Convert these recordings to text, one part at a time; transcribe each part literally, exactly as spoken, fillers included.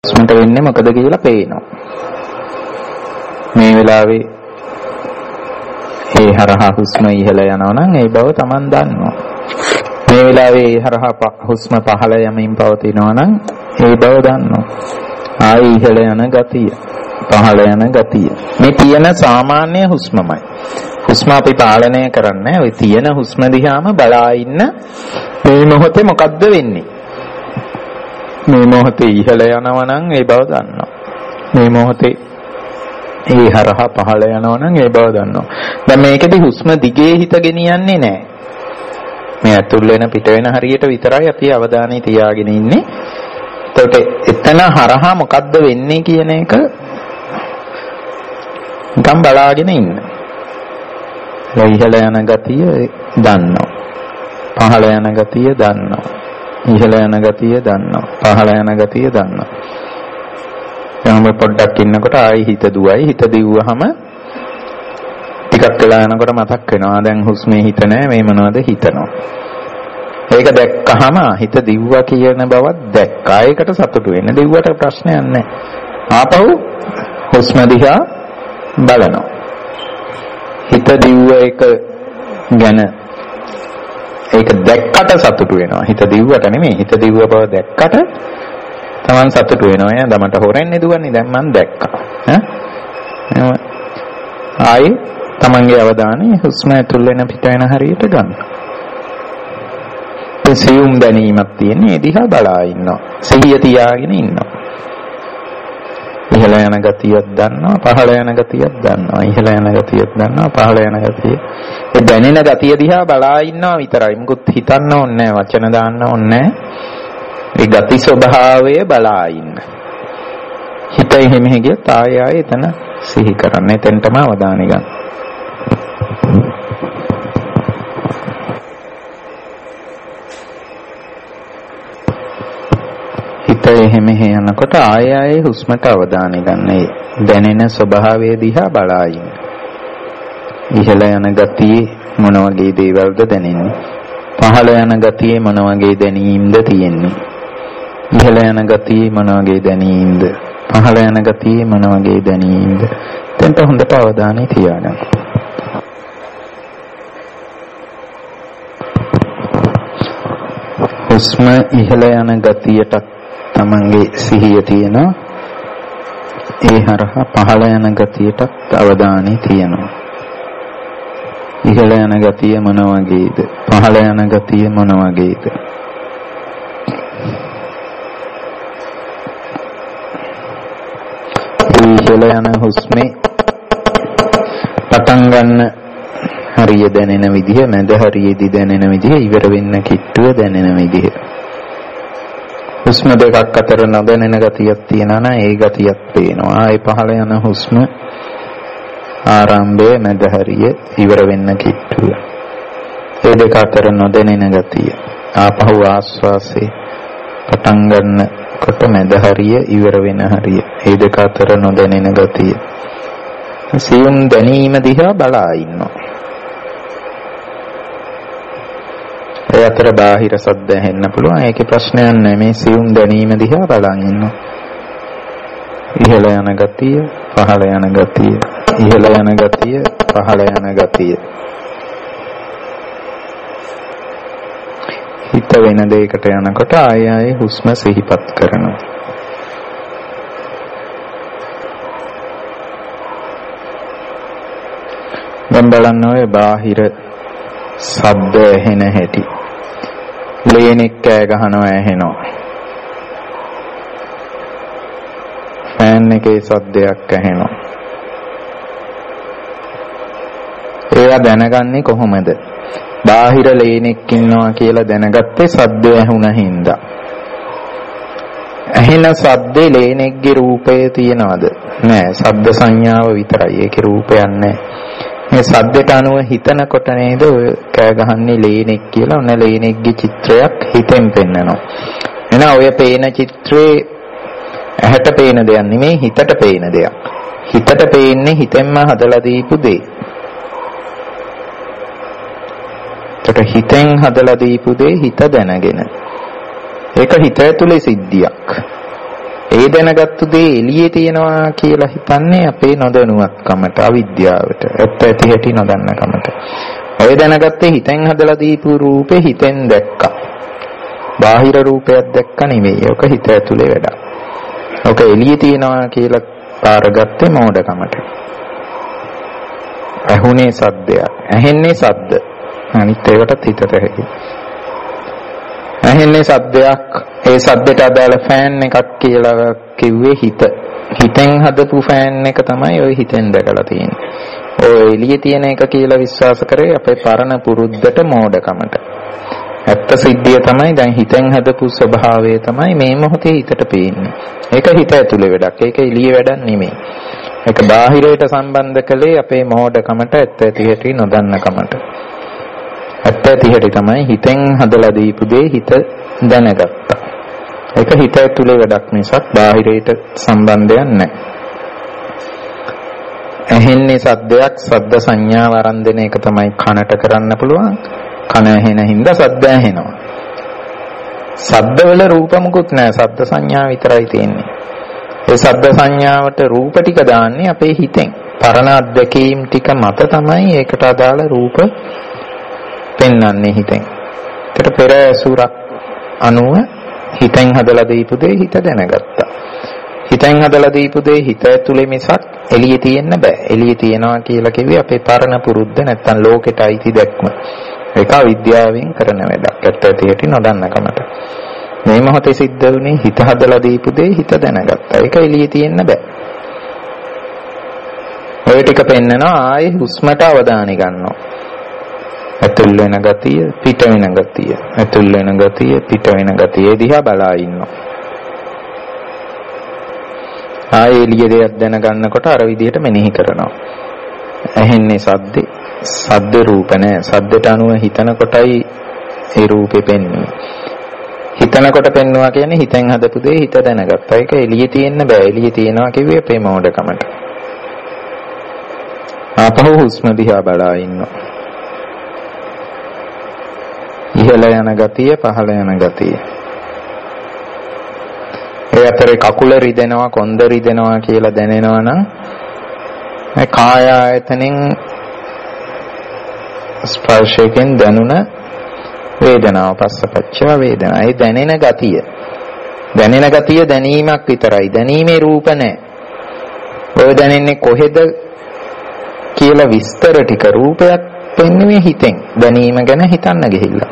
හුස්මට වෙන්නේ මොකද කියලා පේනවා. මේ වෙලාවේ ඒ හරහා හුස්ම ඉහළ යනවා නම් ඒ බව Taman දන්නවා. මේ වෙලාවේ ඒ හරහා හුස්ම පහළ යමින් පවතිනවා නම් ඒ බව දන්නවා. ආයි ඉහළ යන ගතිය, පහළ යන ගතිය. මේ තියෙන සාමාන්‍ය හුස්මමයි. හුස්ම අපි පාලනය කරන්නේ. ওই තියෙන හුස්ම දිහාම බලා ඉන්න මේ මොහොතේ මොකද්ද වෙන්නේ? මේ මොහොතේ ඉහළ යනවා නම් ඒ බව දන්නවා. මේ මොහොතේ ඒ හරහා පහළ යනවා නම් ඒ බව දන්නවා. දැන් මේකෙදි හුස්ම දිගේ හිත ගෙනියන්නේ නැහැ. මේ ඇතුල් වෙන පිට වෙන හරියට විතරයි අපි අවධානය තියාගෙන ඉන්නේ. එතකොට එතන හරහා මොකද්ද වෙන්නේ කියන එක නිකන් බලාගෙන ඉන්න. ඉහළ යන ගතිය දන්නවා. පහළ යන ගතිය දන්නවා. ඉහළ යන ගතිය දන්නවා. පහළ යන ගතිය දන්නවා. එහෙනම් පොඩ්ඩක් ඉන්නකොට ආයි හිත දුවයි. හිත දිව්වහම ටිකක් වෙලා යනකොට මතක් වෙනවා දැන් හුස්මේ හිත නැහැ මේ මොනවද හිතනවා. ඒක දැක්කහම හිත දිව්වා කියන බවත් දැක්කා. ඒකට සතුටු වෙන්න. දිව්වට ප්‍රශ්නයක් නැහැ. ආපහු හුස්ම දිහා බලනවා. හිත දිව්ව එක ගැන ඒක දැක්කට සතුටු වෙනවා. හිත දිව්වට නෙමෙයි. හිත දිව්ව බව දැක්කට Taman සතුටු වෙනවා. එයා දමට හොරෙන්නේ දුවන්නේ දැන් මම දැක්කා. ඈ ආයි Tamanගේ අවධානය හුස්ම ඇතුල් වෙන පිට වෙන හරියට ගන්න. ඒ සියුම් දැනීමක් තියෙන. ඒ දිහා බලා ඉන්නවා. සිහිය තියාගෙන ඉන්නවා. ඉහළ යන ගතියක් දන්නවා. පහළ යන ගතියක් දන්නවා. ඉහළ යන ගතියක් දන්නවා. පහළ යන ගතිය. ඒ දැනෙන ගතිය දිහා බලා ඉන්නවා විතරයි. මුකුත් හිතන්න ඕනේ නැහැ. වචන දාන්න ඕනේ නැහැ. ඒ ගති ස්වභාවය බලා ඉන්න. හිත එහෙම ගියත් ආය ආය එතන සිහි කරන්න. එතෙන්ටම අවධානය ගන්න. හිත එහෙම යනකොට ආය ආය හුස්මට අවධානය ගන්න. දැනෙන ස්වභාවය දිහා බලා ඉන්න. ඉහළ යන ගතියේ මොන වගේ දේවල්ද දැනෙන්නේ? පහළ යන ගතියේ මොන වගේ දැනීම්ද තියෙන්නේ? ඉහළ යන ගතියේ මොන වගේ දැනීම්ද? පහළ යන ගතියේ මොන වගේ දැනීම්ද? එතෙන්ට හොඳට අවධානය තියාගන්න. හුස්ම ඉහළ යන ගතියට තමන්ගේ සිහිය තියෙනවා. ඒ හරහා පහළ යන ගතියට අවධානය තියෙනවා. ඉහළ යන ගතිය මොන වගේද? පහළ යන ගතිය මොන වගේද? ඉහළ යන හුස්මේ පටන් ගන්න හරිය දැනෙන විදිහ, මැද හරියේදී දැනෙන විදිහ, ඉවර වෙන්න කිට්ටුව දැනෙන විදිහ. හුස්ම දෙකක් අතර නොදැනෙන ගතියක් තියෙනවා නම් ඒ ගතියක් පේනවා. ආයේ පහළ යන හුස්ම ආරම්භය, මැද හරිය, ඉවර වෙන්න කිට්ටුව. ඒ දෙක අතර නොදැනෙන ගතිය. ආපහු ආස්වාසේ පටන් ගන්න කොට මැද හරිය, ඉවර වෙන හරිය. ඒ දෙක අතර නොදැනෙන ගතිය. සියුම් දැනීම දිහා බලා ඉන්නවා. ඒ අතර බාහිර සද්ද ඇහෙන්න පුළුවන්. ඒකේ ප්‍රශ්නයක් නැහැ. මේ සියුම් දැනීම දිහා බලන් ඉන්නවා. ඉහළ යන ගතිය, පහළ යන ගතිය, ඉහළ යන ගතිය, පහළ යන ගතිය. හිත වෙන දෙයකට යනකොට ආය ආය හුස්ම සිහිපත් කරනවා. දැන් බලන්න ඔය බාහිර ශබ්ද ඇහෙන හැටි. ලේනෙක් කෑ ගහනවා ඇහෙනවා. ෆෑන් එකේ ශබ්දයක් ඇහෙනවා. ඒවා දැනගන්නේ කොහොමද? බාහිර ලේනෙක් ඉන්නවා කියලා දැනගත්තේ ශබ්දය ඇහුණ හින්දා. ඇහෙන ශබ්දේ ලේනෙක්ගේ රූපය තියනවද? නෑ. ශබ්ද සංඥාව විතරයි. ඒකේ රූපයක් නෑ. මේ ශබ්දයට අනුව හිතනකොට නේද ඔය කෑ ගහන්නේ ලේනෙක් කියලා. ඔන්න ලේනෙක්ගේ චිත්‍රයක් හිතෙන් පෙන්නනවා. එහෙනම් ඔය පේන චිත්‍රේ ඇහැට පේන දෙයක් නෙමෙයි, හිතට පේන දෙයක්. හිතට පේන්නේ හිතෙන්ම හදලා දීපු දෙයක්. ඒකට හිතෙන් හදලා දීපු දේ හිත දැනගෙන. ඒක හිත ඇතුලේ සිද්ධියක්. ඒ දැනගත්තු දේ එළියේ තියෙනවා කියලා හිතන්නේ අපේ නොදැනුවත්කමට, අවිද්‍යාවට, ඇත්ත ඇති හැටි නොදන්නකමට. ඔය දැනගත්තේ හිතෙන් හදලා දීපු රූපේ හිතෙන් දැක්කා. බාහිර රූපයක් දැක්ක නෙවෙයි. ඒක හිත ඇතුලේ වැඩක්. ඔක එළියේ තියෙනවා කියලා පාරගත්තේ මෝඩකමට. ඇහුනේ සද්දයක්. ඇහෙන්නේ සද්ද. අනිත් ඒකටත් හිතට හැකි. ඇහෙන්නේ සද්දයක්. ඒ සද්දට අදාළ ෆෑන් එකක් කියලා කිව්වේ හිත. හිතෙන් හදපු ෆෑන් එක තමයි ඔය හිතෙන් දැකලා තියෙන්නේ. ඔය එළියේ තියෙන එක කියලා විශ්වාස කරේ අපේ පරණ පුරුද්දට මෝඩකමට. ඇත්ත සිද්ධිය තමයි දැන් හිතෙන් හදපු ස්වභාවය තමයි මේ මොහොතේ හිතට පේන්නේ. ඒක හිත ඇතුලේ වැඩක්. ඒක එළියේ වැඩක් නෙමෙයි. ඒක බාහිරයට සම්බන්ධ කළේ අපේ මෝඩකමට, ඇත්ත ඇති හැටි නොදන්නකමට. ඇත්ත ඇති හැටි තමයි හිතෙන් හදලා දීපු දේ හිත දැනගත්තා. ඒක හිත ඇතුලේ වැඩක් මිසක් බාහිරයට සම්බන්ධයක් නැහැ. ඇහෙන්නේ සද්දයක්, සද්ද සංඥාව අරන් දෙන එක තමයි කනට කරන්න පුළුවන්. කන ඇහෙන හින්දා සද්ද ඇහෙනවා. සද්දවල රූප මුකුත් නැහැ. සද්ද සංඥා විතරයි තියෙන්නේ. ඒ සද්ද සංඥාවට රූප ටික දාන්නේ අපේ හිතෙන්. පරණ අත්දැකීම් ටික මත තමයි ඒකට අදාළ රූප පෙන්වන්නේ හිතෙන්. ඒකට පෙර ඇසුරක් අනුව හිතෙන් හදලා දීපු දේ හිත දැනගත්තා. හිතෙන් හදලා දීපු දේ හිත ඇතුලේ මිසක් එළියේ තියෙන්න බෑ. එළියේ තියනවා කියලා කිව්වේ අපේ පරණ පුරුද්ද නැත්තම් ලෝකෙට අයිති දැක්ම. ඒක අවිද්‍යාවෙන් කරන වැඩක්. ඇත්ත ඇති හැටි නොදන්නකමට. මේ මොහොතේ සිද්ධ වුණේ හිත හදලා දීපු දේ හිත දැනගත්තා. ඒක එළියේ තියෙන්න බෑ. ඔය ටික පෙන්නනවා ආයේ හුස්මට අවධානය ගන්නවා. ඇතුල් වෙන ගතිය, පිට වෙන ගතිය. ඇතුල් වෙන ගතිය, පිට වෙන ගතිය. ඒ දිහා බලා ඉන්නවා. ආයේ එළියේ දෙයක් දැනගන්නකොට අර විදිහට මෙනෙහි කරනවා. ඇහෙන්නේ සද්දේ. සද්ද රූප නැහැ. සද්දට අනුව හිතන කොටයි ඒ රූපේ පෙන්වන්නේ. හිතනකොට පෙන්වනවා කියන්නේ හිතෙන් හදපු දේ හිත දැනගත්තා. ඒක එළියේ තියෙන්න බෑ. එළියේ තියනවා කිව්වේ අපේ මෝඩකමට. ආපහු හුස්ම දිහා බලා ඉන්නවා. ඉහළ යන ගතිය, පහළ යන ගතිය. ඒ අතරේ කකුල රිදෙනවා, කොන්ද රිදෙනවා කියලා දැනෙනවා නම් ඒ කාය ආයතනෙන් ස්පර්ශයෙන් දැනුණ වේදනාව පස්සපච්ච වේදනා. ඒ දැනෙන ගතිය. දැනෙන ගතිය දැනීමක් විතරයි. දැනීමේ රූප නැහැ. ඔය දැනෙන්නේ කොහෙද කියලා විස්තර ටික රූපයක් පෙන්වන්නේ හිතෙන්. දැනීම ගැන හිතන්න ගිහිල්ලා.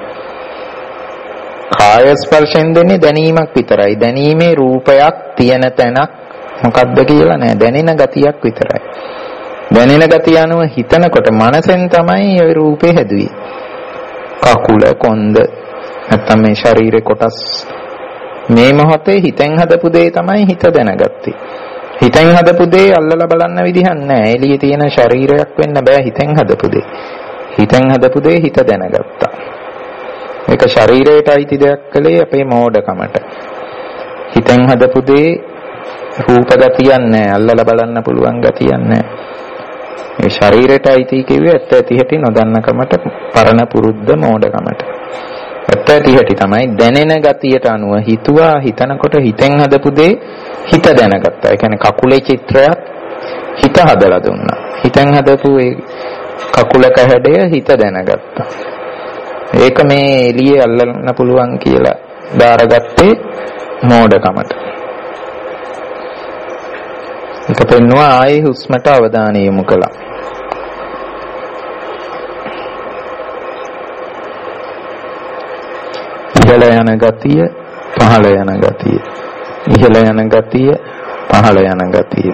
කාය ස්පර්ශයෙන් දෙන්නේ දැනීමක් විතරයි. දැනීමේ රූපයක් තියෙන තැනක් මොකක්ද කියලා නෑ. දැනෙන ගතියක් විතරයි. දැනෙන ගතිය අනුව හිතනකොට මනසෙන් තමයි ওই රූපේ හැදුවේ. කකුල, කොන්ද නැත්තම් මේ ශරීරේ කොටස් මේ මොහොතේ හිතෙන් හදපු දේ තමයි හිත දැනගත්තේ. හිතෙන් හදපු දේ අල්ලලා බලන්න විදිහක් නෑ. එළියේ තියෙන ශරීරයක් වෙන්න බෑ හිතෙන් හදපු දේ. හිතෙන් හදපු දේ හිත දැනගත්තා. ඒක ශරීරයට අයිති දෙයක් කලේ අපේ මෝඩකමට. හිතෙන් හදපු දේ රූප ගතියක් නෑ. අල්ලලා බලන්න පුළුවන් ගතියක් නෑ. ඒ ශරීරයට අයිති කිව්වේ ඇත්ත ඇති හැටි නොදන්නකමට, පරණ පුරුද්ද මෝඩකමට. ඇත්ත ඇති හැටි තමයි දැනෙන ගතියට අනුව හිතුවා. හිතනකොට හිතෙන් හදපු දේ හිත දැනගත්තා. ඒ කියන්නේ කකුලේ චිත්‍රයක් හිත හදලා දුන්නා. හිතෙන් හදපු ඒ කකුලක හැඩය හිත දැනගත්තා. ඒක මේ එළියේ අල්ලන්න පුළුවන් කියලා බාරගත්තේ මෝඩකමට. ඒක පෙන්නවා ආයේ හුස්මට අවධානය යොමු කළා. ඉහළ යන ගතිය, පහළ යන ගතිය. ඉහළ යන ගතිය, පහළ යන ගතිය.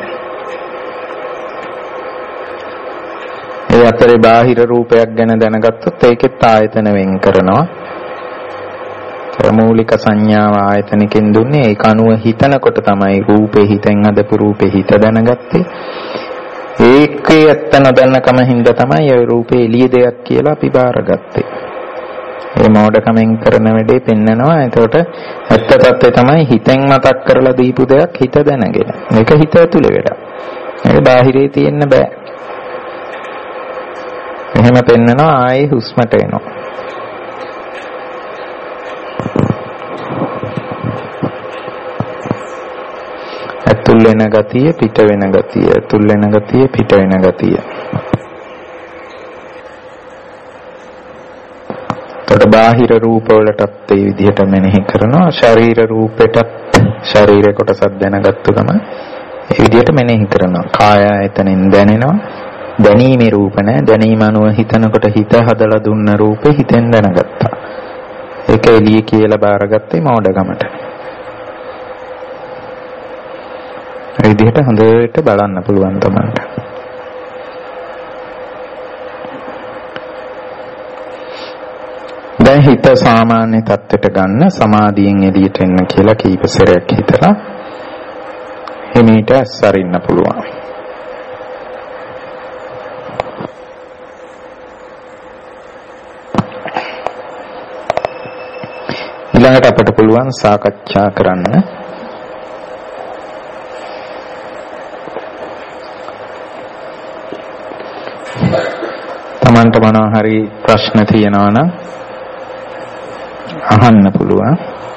ඒ අතරේ බාහිර රූපයක් ගැන දැනගත්තොත් ඒකෙත් ආයතන වෙන් කරනවා. මූලික සංඥාව ආයතනකින් දුන්නේ. ඒක අනුව හිතනකොට තමයි රූපේ හිතෙන් හදපු රූපේ හිත දැනගත්තේ. ඒකේ ඇත්ත නොදන්නකම හින්දා තමයි ඒ රූපේ එළිය දෙයක් කියලා අපි බාරගත්තේ. ඒ මෝඩකමෙන් කරන වැඩේ පෙන්නනවා. එතකොට ඇත්ත తත්ත්වය තමයි හිතෙන් මතක් කරලා දීපු දෙයක් හිත දැනගෙන. මේක හිත ඇතුලේ වැඩක්. ඒක බාහිරේ තියෙන්න බෑ. එහෙම පෙන්නනවා ආයේ හුස්මට එනවා. තුල් වෙන ගතිය, පිට වෙන ගතිය, තුල් වෙන ගතිය, පිට වෙන ගතිය. තොට බාහිර රූපවලටත් ඒ විදිහට මෙනෙහි කරනවා. ශරීර රූපෙටත් ශරීර කොටසක් දැනගත්තු ගම ඒ විදිහට මෙනෙහි කරනවා. කාය ආයතනෙන් දැනෙනවා. දැනීමේ රූප නැහැ. දැනීම අනුව හිතනකොට හිත හදලා දුන්න රූපේ හිතෙන් දැනගත්තා. ඒක එළිය කියලා බාරගත්තේ මෝඩකමට. ඒ විදිහට හොඳට බලන්න පුළුවන් තමන්ට. දැන් හිත සාමාන්‍ය තත්ත්වයට ගන්න, සමාධියෙන් එළියට එන්න කියලා කීප සැරයක් හිතලා හිමීට අස්සරින්න පුළුවන්. ඊළඟට අපට පුළුවන් සාකච්ඡා කරන්න. තමන්ට මොනවා හරි ප්‍රශ්න තියෙනවා නම් අහන්න පුළුවන්.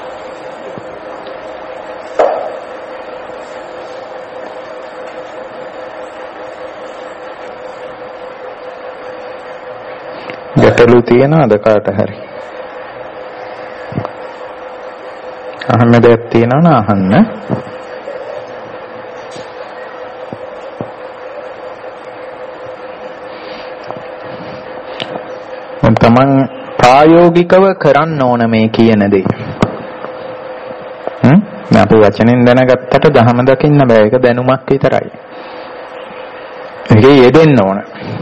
ගැටලු තියෙනවද කාට හරි? අහන්න දෙයක් තියෙනවද අහන්න. තමන් ප්‍රායෝගිකව කරන්න ඕන මේ කියන දේ. හ්ම් අපි වචනෙන් දැනගත්තට ධහම දකින්න බෑ. ඒක දැනුමක් විතරයි. ඒකේ යෙදෙන්න ඕන.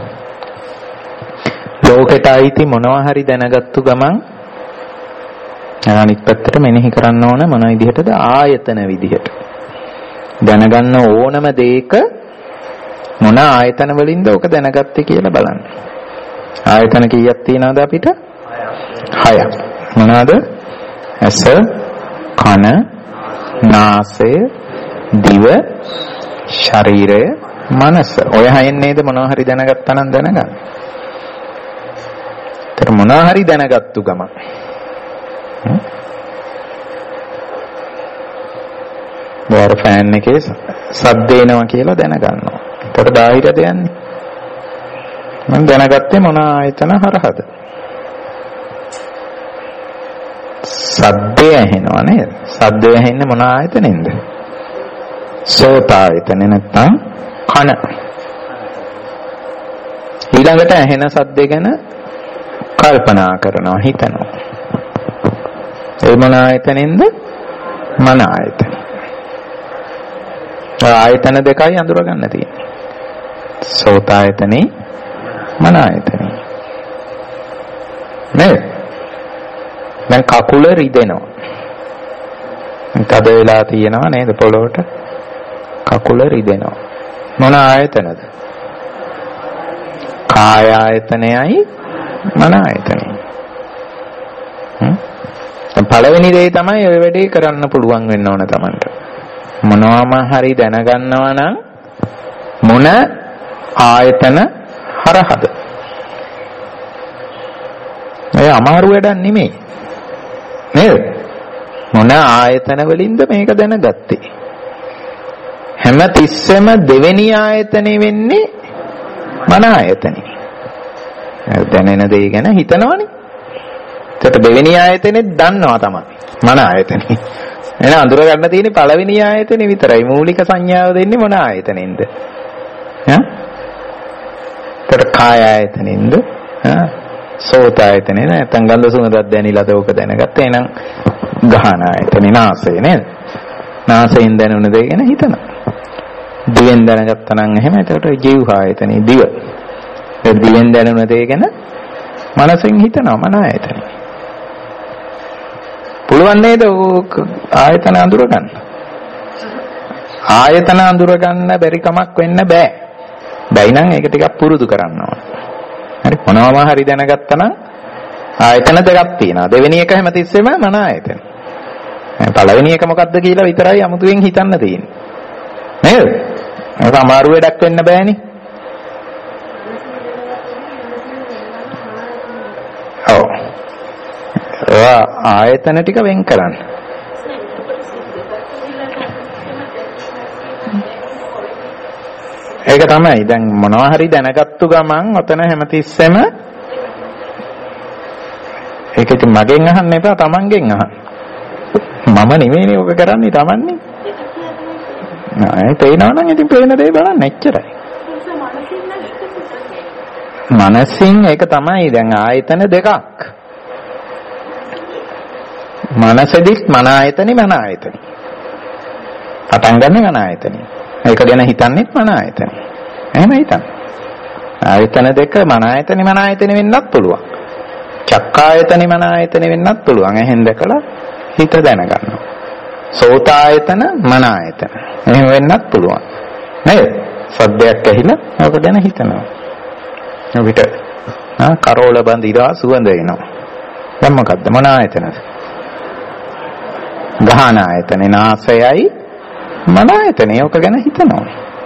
ලෝකෙට අයිති මොනවා හරි දැනගත්තු ගමන් අනිත් පැත්තට මෙනෙහි කරන්න ඕන මොන විදිහටද? ආයතන විදිහට. දැනගන්න ඕනම දෙයක මොන ආයතන වලින්ද ඔක දැනගත්තේ කියලා බලන්න. ආයතන කීයක් තියෙනවද අපිට? හයක්. මොනවාද? ඇස, කන, නාසය, දිව, ශරීරය, මනස. ඔය හයෙන් නේද මොනවා හරි දැනගත්තා නම් දැනගන්න. ඒතර මොනවා හරි දැනගත්තු ගම. බාර ෆෑන් එකේ සද්ද එනවා කියලා දැනගන්නවා. ඒතර බාහිර දෙයන්නේ. මම දැනගත්තේ මොන ආයතන හරහද? සද්දය ඇහෙනවා නේද? සද්දය ඇහෙන්නේ මොන ආයතනෙන්ද? සෝත ආයතනෙ නැත්තම් කන. ඊළඟට ඇහෙන සද්ද ගැන කල්පනා කරනවා, හිතනවා. ඒ මොන ආයතනෙන්ද? මන ආයතන. ආයතන දෙකයි අඳුර ගන්න තියෙන්නේ. සෝත ආයතනේ, මන ආයතනේ. නේද? දැන් කකුල රිදෙනවා. තද වෙලා තියෙනවා නේද පොළොවට? කකුල රිදෙනවා. මොන ආයතනද? කාය ආයතනයයි මන ආයතනයයි. හ්ම්. පළවෙනි දේ තමයි ඔය වැඩේ කරන්න පුළුවන් වෙන්න ඕන Tamanට. මොනවාම හරි දැනගන්නවා නම් මොන ආයතන හරහද? මේ අමාරු වැඩක් නෙමෙයි. නේද? මොන ආයතන වලින්ද මේක දැනගත්තේ? හැම තිස්සෙම දෙවෙනි ආයතනෙ වෙන්නේ මන ආයතනෙ. දැනෙන දේ ගැන හිතනවනේ. ඒකට දෙවෙනි ආයතනෙත් දන්නවා තමයි. මන ආයතනෙ. එහෙනම් අඳුර ගන්න තියෙන්නේ පළවෙනි ආයතනෙ විතරයි. මූලික සංඥාව දෙන්නේ මොන ආයතනෙන්ද? ඈ? ඒකට කාය ආයතනෙන්ද? ඈ? සෝත ආයතනෙ නැත්නම් ගන්ධ සුවඳක් දැනිලාද ඕක දැනගත්ත. එහෙනම් ගහන ආයතනෙ නාසය නේද? නාසයෙන් දැනුන දේ ගැන හිතනවා. දිවෙන් දැනගත්තා නම් එහෙම එතකොට ජීව ආයතනෙ දිව. ඒ දිවෙන් දැනුන දේ ගැන මනසෙන් හිතනවා මන ආයතනෙ. පුළුවන් නේද ආයතන අඳුර ගන්න? ආයතන අඳුර ගන්න බැරි කමක් වෙන්න බෑ. බැයි නම් ඒක ටිකක් පුරුදු කරන්න ඕන. හරි මොනවාම හරි දැනගත්තා නම් ආයතන දෙකක් තියෙනවා. දෙවෙනි එක හැමතිස්සෙම මන ආයතන. පළවෙනි එක මොකක්ද කියලා විතරයි අමුතුවෙන් හිතන්න තියෙන්නේ. නේද? ඒක අමාරු වැඩක් වෙන්න බෑනේ. ඔව්. ඒවා ආයතන ටික වෙන් කරන්න. ඒක තමයි. දැන් මොනවා හරි දැනගත්තු ගමන් ඔතන හැමතිස්සෙම ඒක ඉතින් මගෙන් අහන්න එපා, තමන්ගෙන් අහන්න. මම නෙමෙයිනේ ඔක කරන්නේ, තමන්නේ. නෑ තේනවා නම් ඉතින් පේන දේ බලන්න එච්චරයි. මනසින් ඒක තමයි දැන් ආයතන දෙකක්. මනසෙදිත් මන ආයතනෙ මන ආයතනෙ. පටන් ගන්න මන ආයතනෙ. ඒක ගැන හිතන්නේත් මන ආයතනෙ. එහෙම හිතන්න. ආයතන දෙක මන ආයතනෙ මන ආයතනෙ වෙන්නත් පුළුවන්. චක්කායතනෙ මන ආයතනෙ වෙන්නත් පුළුවන්. එහෙන් දැකලා හිත දැනගන්නවා. සෝතායතන මන ආයතන. එහෙම වෙන්නත් පුළුවන්. නේද? සද්දයක් ඇහිලා ඔක ගැන හිතනවා. අපිට ආ කරෝල බඳිනවා සුවඳ එනවා. දැන් මොකද්ද? මොන ආයතනද? ගහන ආයතනේ නාසයයි මන ආයතනේ. ඔක ගැන හිතනවා.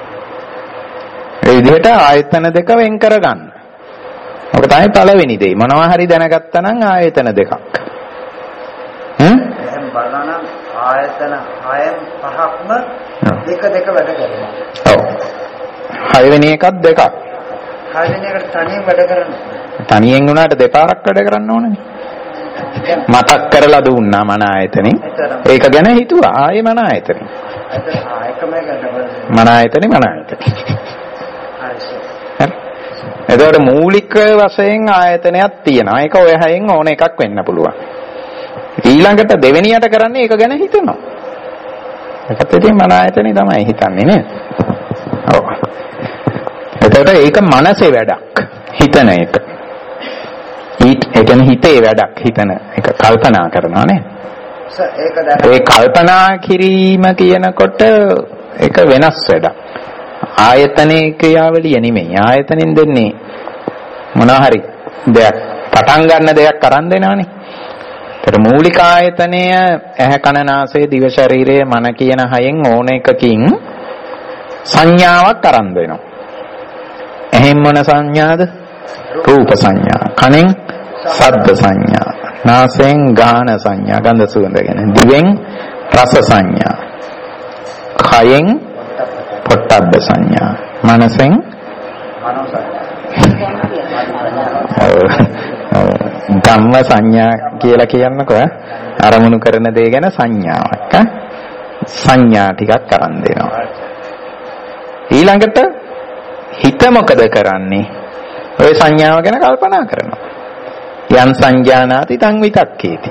ඒ විදිහට ආයතන දෙක වෙන් කරගන්න. ඔක තමයි පළවෙනි දේ. මොනවා හරි දැනගත්තා නම් ආයතන දෙකක්. හ්ම්? එහෙනම් බලනවා ආයතන හයෙන් පහක්ම දෙක දෙක වැඩ කරනවා. ඔව්. හයවෙනි එකත් දෙකක්. හයවෙනි එකට තනියෙන් වැඩ කරනවා. තනියෙන් වුණාට දෙපාරක් වැඩ කරන්න ඕනේ. මතක් කරලා දුන්නා මන ආයතනේ. ඒක ගැන හිතුවා ආයේ මන ආයතනේ. මන ආයතනේ මන ආයතනේ. එතකොට මූලික වශයෙන් ආයතනයක් තියෙනවා. ඒක ඔය හයෙන් ඕන එකක් වෙන්න පුළුවන්. ඊළඟට දෙවෙනියට කරන්නේ ඒක ගැන හිතනවා. ඒකත් ඉතින් මන ආයතනේ තමයි හිතන්නේ නේද? ඔව්. එතකොට ඒක මනසේ වැඩක්. හිතන එක. ඒ කියන්නේ හිතේ වැඩක්. හිතන එක කල්පනා කරනවා නේ. ඒ කල්පනා කිරීම කියනකොට ඒක වෙනස් වැඩක්. ආයතනයේ ක්‍රියාවලිය නෙමෙයි. ආයතනෙන් දෙන්නේ මොනවා හරි දෙයක් පටන් ගන්න දෙයක් අරන් දෙනවනේ. ඒතර මූලික ආයතනය ඇහැ කන නාසය දිව ශරීරය මන කියන හයෙන් ඕන එකකින් සංඥාවක් අරන් දෙනවා. ඇහෙන් මොන සංඥාද? රූප සංඥා. කනෙන් ශබ්ද සංඥා. නාසයෙන් ගාන සංඥා, ගන්ධ සුවඳ ගැන. දිවෙන් රස සංඥා. කයෙන් පොට්ටබ්බ සංඥා. මනසෙන් මනෝ සංඥා. ධම්ම සංඥා කියලා කියන්නකෝ. අරමුණු කරන දේ ගැන සංඥාවක්. සංඥා ටිකක් අරන් දෙනවා. ඊළඟට හිත මොකද කරන්නේ? ඔය සංඥාව ගැන කල්පනා කරනවා. යම් සංජානාති තං විතක්කේති.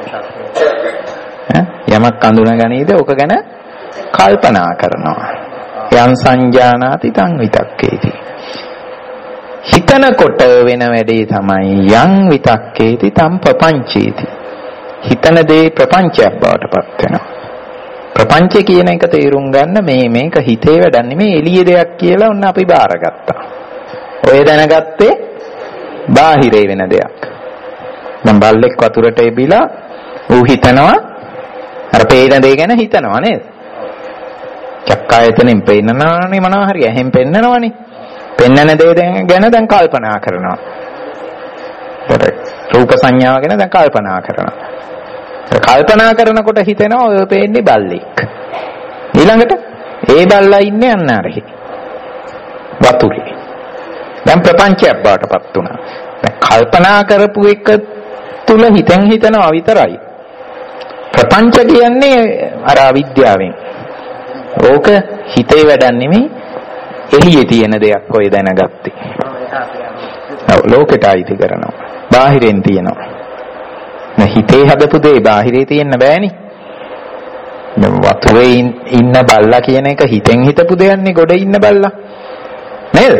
යමක් අඳුනගනීද ඕක ගැන කල්පනා කරනවා. යම් සංජානාති තං විතක්කේති. හිතනකොට වෙන වැඩේ තමයි යම් විතක්කේති තම් ප්‍රපංචේති. හිතන දේ ප්‍රපංචයක් බවට පත් වෙනවා. ප්‍රපංච කියන එක තේරුම් ගන්න මේ මේක හිතේ වැඩක් නෙමෙයි එළියේ දෙයක් කියලා ඔන්න අපි බාරගත්තා. ඔය දැනගත්තේ බාහිරේ වෙන දෙයක්. දැන් බල්ලෙක් වතුරට එබිලා ඌ හිතනවා අර පේන දේ ගැන හිතනවා නේද? චක්කායතනෙන් පේනනානේ මොනවා හරි ඇහෙන් පෙන්නනවනේ. පෙන්නන දේ ගැන දැන් කල්පනා කරනවා. ඒකට රූප සංඥාව ගැන දැන් කල්පනා කරනවා. කල්පනා කරනකොට හිතෙනවා ඔය පේන්නේ බල්ලෙක්. ඊළඟට ඒ බල්ලා ඉන්නේ අන්න අරහි. වතුරේ. දැන් ප්‍රපංචයක් බවටපත් වුණා. දැන් කල්පනා කරපු එක තුල හිතෙන් හිතනවා විතරයි. ප්‍රපංච කියන්නේ අර අවිද්‍යාවෙන්. ඕක හිතේ වැඩක් නෙමෙයි එළියේ තියෙන දෙයක් ඔය දැනගත්තේ. ඔව් ලෝකෙට අයිති කරනවා. බාහිරෙන් තියෙනවා. දැන් හිතේ හදපු දේ බාහිරේ තියෙන්න බෑනේ. දැන් වතුරේ ඉන්න බල්ලා කියන එක හිතෙන් හිතපු දෙයක්නේ ගොඩ ඉන්න බල්ලා. නේද?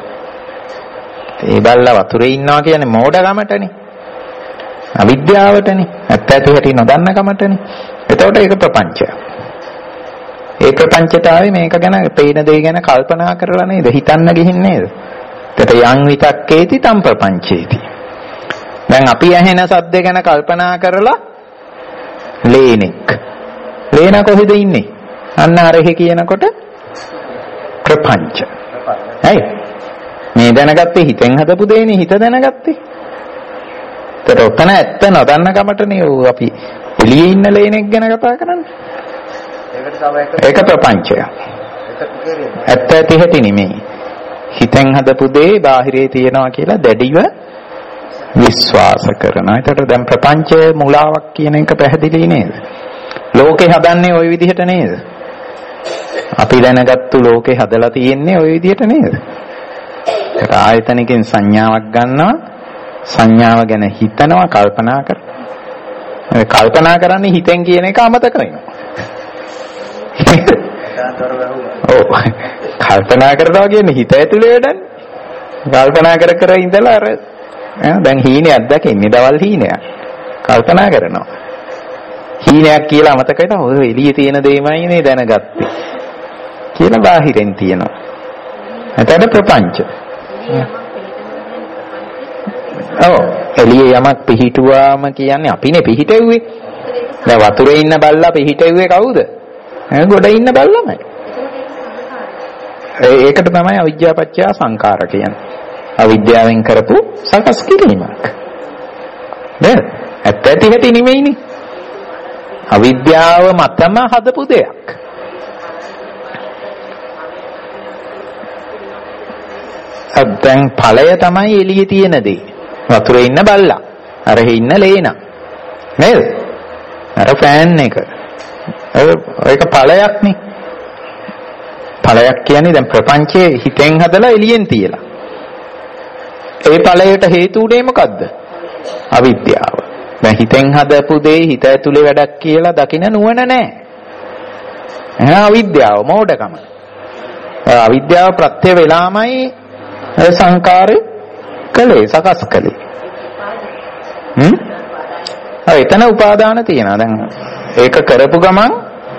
ඒ බල්ලා වතුරේ ඉන්නවා කියන්නේ මෝඩකමටනේ. අවිද්‍යාවටනේ. ඇත්ත ඇති හැටි නොදන්න කමටනේ. එතකොට ඒක ප්‍රපංචයක්. ඒ ප්‍රපංචයට ආවේ මේක ගැන පේන දේ ගැන කල්පනා කරලා නේද? හිතන්න ගිහින් නේද? එතකොට යං විතක්කේති තම් ප්‍රපංචේති. දැන් අපි ඇහෙන සද්ද ගැන කල්පනා කරලා ලේනෙක්. ලේන කොහෙද ඉන්නේ? අන්න අරහෙ කියනකොට ප්‍රපංච. හරි. මේ දැනගත්තේ හිතෙන් හදපු දෙයනේ හිත දැනගත්තේ. ඒතර ඔතන ඇත්ත නොදන්න කමටනේ අපි එළියේ ඉන්න ලේනෙක් ගැන කතා කරන්නේ. ඒක ප්‍රපංචය. ඇත්ත ඇති හැටි නෙමෙයි. හිතෙන් හදපු දේ බාහිරේ තියෙනවා කියලා දැඩිව විශ්වාස කරනවා. ඒතකොට දැන් ප්‍රපංචයේ මුලාවක් කියන එක පැහැදිලි නේද? ලෝකේ හදන්නේ ওই විදිහට නේද? අපි දැනගත්තු ලෝකේ හදලා තියෙන්නේ ওই විදිහට නේද? ඒක ආයතනකින් සංඥාවක් ගන්නවා, සංඥාව ගැන හිතනවා, කල්පනා කරනවා. කල්පනා කරන්නේ හිතෙන් කියන එක අමතක වෙනවා. ඔව්. කල්පනා කරනවා කියන්නේ හිත ඇතුලේ වැඩන්නේ. කල්පනා කර කර ඉඳලා අර දැන් හීනයක් දැකන්නේ දවල් හීනයක්. කල්පනා කරනවා. හීනයක් කියලා අමතක වෙනවා. ඔය එළියේ තියෙන දෙයමයි නේ දැනගත්තේ. කියලා බාහිරෙන් තියෙනවා. එතන ප්‍රපංච. ඔව්. එළියේ යමක් පිහිටුවාම කියන්නේ අපිනේ පිහිටෙව්වේ. දැන් වතුරේ ඉන්න බල්ලා පිහිටෙව්වේ කවුද? ගොඩ ඉන්න බල්ලමයි. ඒකට තමයි අවිද්‍යාව පත්‍ය සංඛාර කියන්නේ. අවිද්‍යාවෙන් කරපු සකස් කිරීමක්. නේද? ඇත්ත ඇති හැටි නෙමෙයිනේ. අවිද්‍යාව මතම හදපු දෙයක්. දැන් ඵලය තමයි එළියේ තියෙන දේ. වතුරේ ඉන්න බල්ලා. අරහේ ඉන්න ලේනා. නේද? අර ෆෑන් එක. ඒක ඵලයක් නේ. ඵලයක් කියන්නේ දැන් ප්‍රපංචයේ හිතෙන් හදලා එළියෙන් තියලා. ඒ ඵලයට හේතු උනේ මොකද්ද? අවිද්‍යාව. දැන් හිතෙන් හදපු දේ හිත ඇතුලේ වැඩක් කියලා දකින්න නුවණ නැහැ. එහෙනම් අවිද්‍යාව මෝඩකම. අවිද්‍යාව ප්‍රත්‍ය වෙලාමයි සංකාරේ කලේ සකස් කලේ. හ්ම්? ආ එතන උපාදාන තියෙනවා. දැන් ඒක කරපු ගමන්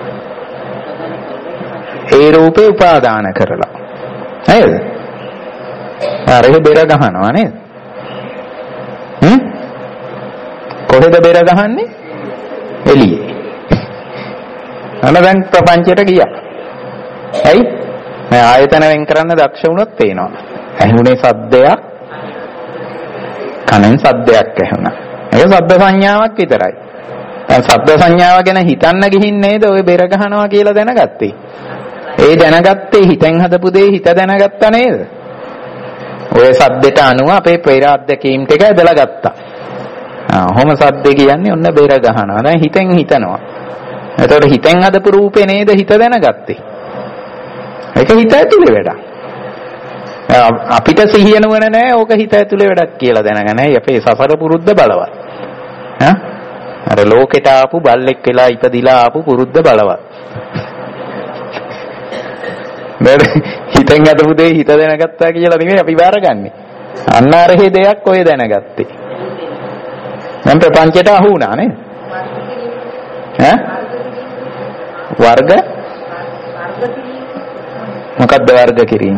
ඒ රූපේ උපාදාන කරලා. නේද? අරෙහි බෙර ගහනවා නේද? හ්ම්? කොහෙද බෙර ගහන්නේ? එළියේ. අන්න දැන් ප්‍රපංචයට ගියා. ඇයි? මේ ආයතන වෙන් කරන්න දක්ෂ වුණොත් පේනවා. ඇහුනේ සද්දයක්, කනෙන් සද්දයක් ඇහුණා. ඒක සද්ද සංඥාවක් විතරයි. දැන් සද්ද සංඥාව ගැන හිතන්න ගිහින් නේද ඔය බෙර ගහනවා කියලා දැනගත්තේ. ඒ දැනගත්තේ හිතෙන් හදපු දේ හිත දැනගත්තා නේද? ඔය සද්දෙට අනුව අපේ පෙර අත්දැකීම් ටික ඇදලා ගත්තා. ආ ඔහොම සද්දේ කියන්නේ ඔන්න බෙර ගහනවා. දැන් හිතෙන් හිතනවා. එතකොට හිතෙන් හදපු රූපේ නේද හිත දැනගත්තේ. ඒක හිත ඇතුලේ වැඩක්. අපිට සිහිය නුවණ නැහැ ඕක හිත ඇතුලේ වැඩක් කියලා දැනගන්න. ඇයි අපේ සසර පුරුද්ද බලවත්. ඈ අර ලෝකෙට ආපු බල්ලෙක් වෙලා ඉපදිලා ආපු පුරුද්ද බලවත්. නේද? හිතෙන් හදපු දේ හිත දැනගත්තා කියලා නෙමෙයි අපි බාරගන්නේ. අන්න අරහේ දෙයක් ඔය දැනගත්තේ. මම ප්‍රපංචයට අහු වුණා නේද? ඈ වර්ග මොකක්ද වර්ග කිරීම?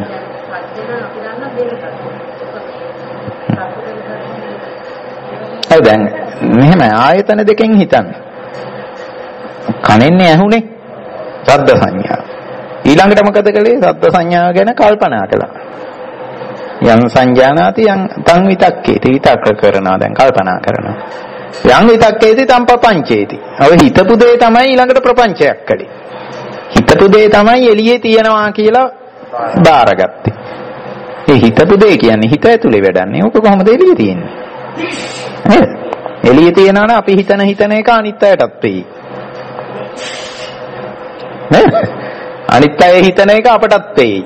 හරි දැන් මෙහෙම ආයතන දෙකෙන් හිතන්න. කනෙන්නේ ඇහුනේ ශබ්ද සංඥා. ඊළඟට මොකද කළේ? ශබ්ද සංඥාව ගැන කල්පනා කළා. යම් සංජානාති යම් තං විතක්කේති විතක්ක කරනවා දැන් කල්පනා කරනවා. යම් විතක්කේති තම් පපංචේති. ඔය හිතපු දේ තමයි ඊළඟට ප්‍රපංචයක් කළේ. හිතපු දේ තමයි එළියේ තියනවා කියලා බාරගත්තේ. ඒ හිතපු දේ කියන්නේ හිත ඇතුලේ වැඩන්නේ. ඕක කොහොමද එළියේ තියෙන්නේ? නේද? එළියේ තියනවා නම් අපි හිතන හිතන එක අනිත් අයටත් වෙයි. නේද? අනිත් අය හිතන එක අපටත් වෙයි.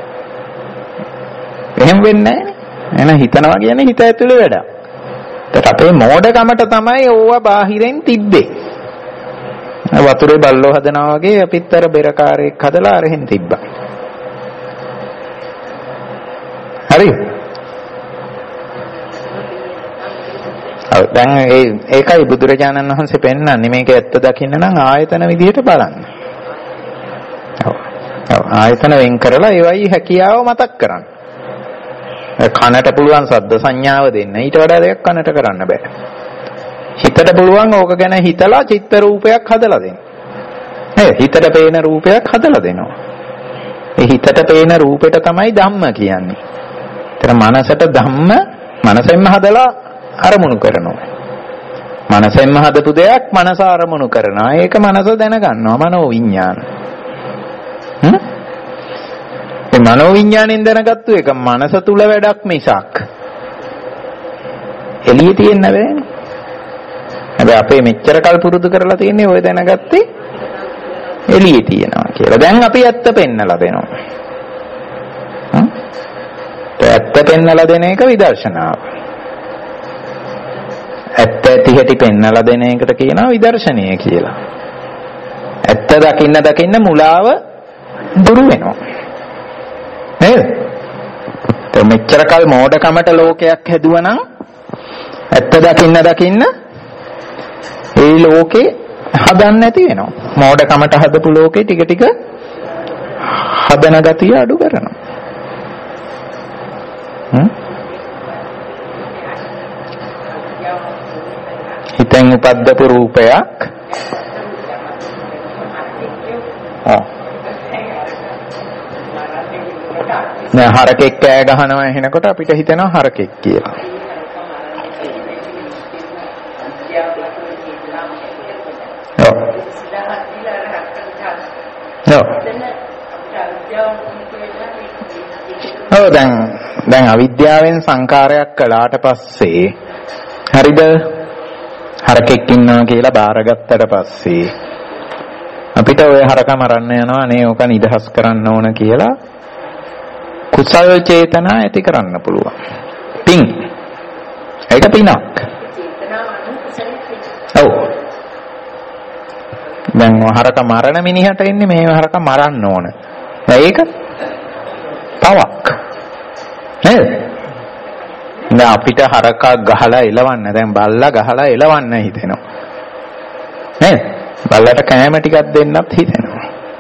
එහෙම වෙන්නේ නැහැ. එහෙනම් හිතනවා කියන්නේ හිත ඇතුලේ වැඩක්. ඒකට අපේ මෝඩකමට තමයි ඕවා බාහිරෙන් තිබ්බේ. වතුරේ බල්ලෝ හදනවා වගේ අපිත් අර බෙරකාරයෙක් හදලා අරහෙන් තිබ්බා. හරි. දැන් ඒ ඒකයි බුදුරජාණන් වහන්සේ පෙන්නන්නේ මේක ඇත්ත දකින්න නම් ආයතන විදිහට බලන්න. ඔව්. ඔව් ආයතන වෙන් කරලා ඒවයි හැකියාව මතක් කරන්න. කනට පුළුවන් ශබ්ද සංඥාව දෙන්න. ඊට වඩා දෙයක් කනට කරන්න බෑ. හිතට පුළුවන් ඕක ගැන හිතලා චිත්ත රූපයක් හදලා දෙන්න. නේද? හිතට පේන රූපයක් හදලා දෙනවා. ඒ හිතට පේන රූපෙට තමයි ධම්ම කියන්නේ. ඒතර මනසට ධම්ම මනසෙන්ම හදලා අරමුණු කරනවා. මනසෙන්ම හදපු දෙයක් මනස අරමුණු කරනවා. ඒක මනස දැනගන්නවා මනෝ විඥාන. හ්ම්? ඒ මනෝවිඤ්ඤාණයෙන් දැනගත්තු එක මනස තුල වැඩක් මිසක් එළියේ තියෙන්න බෑනේ. හැබැයි අපේ මෙච්චර කල් පුරුදු කරලා තියෙන්නේ ඔය දැනගත්තේ එළියේ තියෙනවා කියලා. දැන් අපි ඇත්ත පෙන්නලා දෙනවා. හ්ම්? ඇත්ත පෙන්නලා දෙන එක විදර්ශනාව. ඇත්ත ඇති හැටි පෙන්නලා දෙන එකට කියනවා විදර්ශනය කියලා. ඇත්ත දකින්න දකින්න මුලාව දුරු වෙනවා. නේද? ඒ මෙච්චර කල් මෝඩකමට ලෝකයක් හැදුවනම් ඇත්ත දකින්න දකින්න ඒ ලෝකේ හදන්න නැති වෙනවා. මෝඩකමට හදපු ලෝකේ ටික ටික හදන ගතිය අඩු කරනවා. හ්ම්? හිතෙන් උපද්දපු රූපයක් ආ නෑ හරකෙක් කෑ ගහනවා එනකොට අපිට හිතෙනවා හරකෙක් කියලා. ඔව්. ඔව්. ඔව් දැන් දැන් අවිද්‍යාවෙන් සංකාරයක් කළාට පස්සේ හරිද? හරකෙක් ඉන්නවා කියලා බාරගත්තට පස්සේ අපිට ඔය හරක මරන්න යනවා නේ ඕක නිදහස් කරන්න ඕන කියලා කුසල් චේතනා ඇති කරන්න පුළුවන්. පින්. ඒක පිනක්. ඔව්. දැන් හරක මරණ මිනිහට ඉන්නේ මේ හරක මරන්න ඕන. ඒක පවක්. නේද? දැන් අපිට හරකක් ගහලා එලවන්න දැන් බල්ලා ගහලා එලවන්න හිතෙනවා. නේද? බල්ලට කෑම ටිකක් දෙන්නත් හිතෙනවා.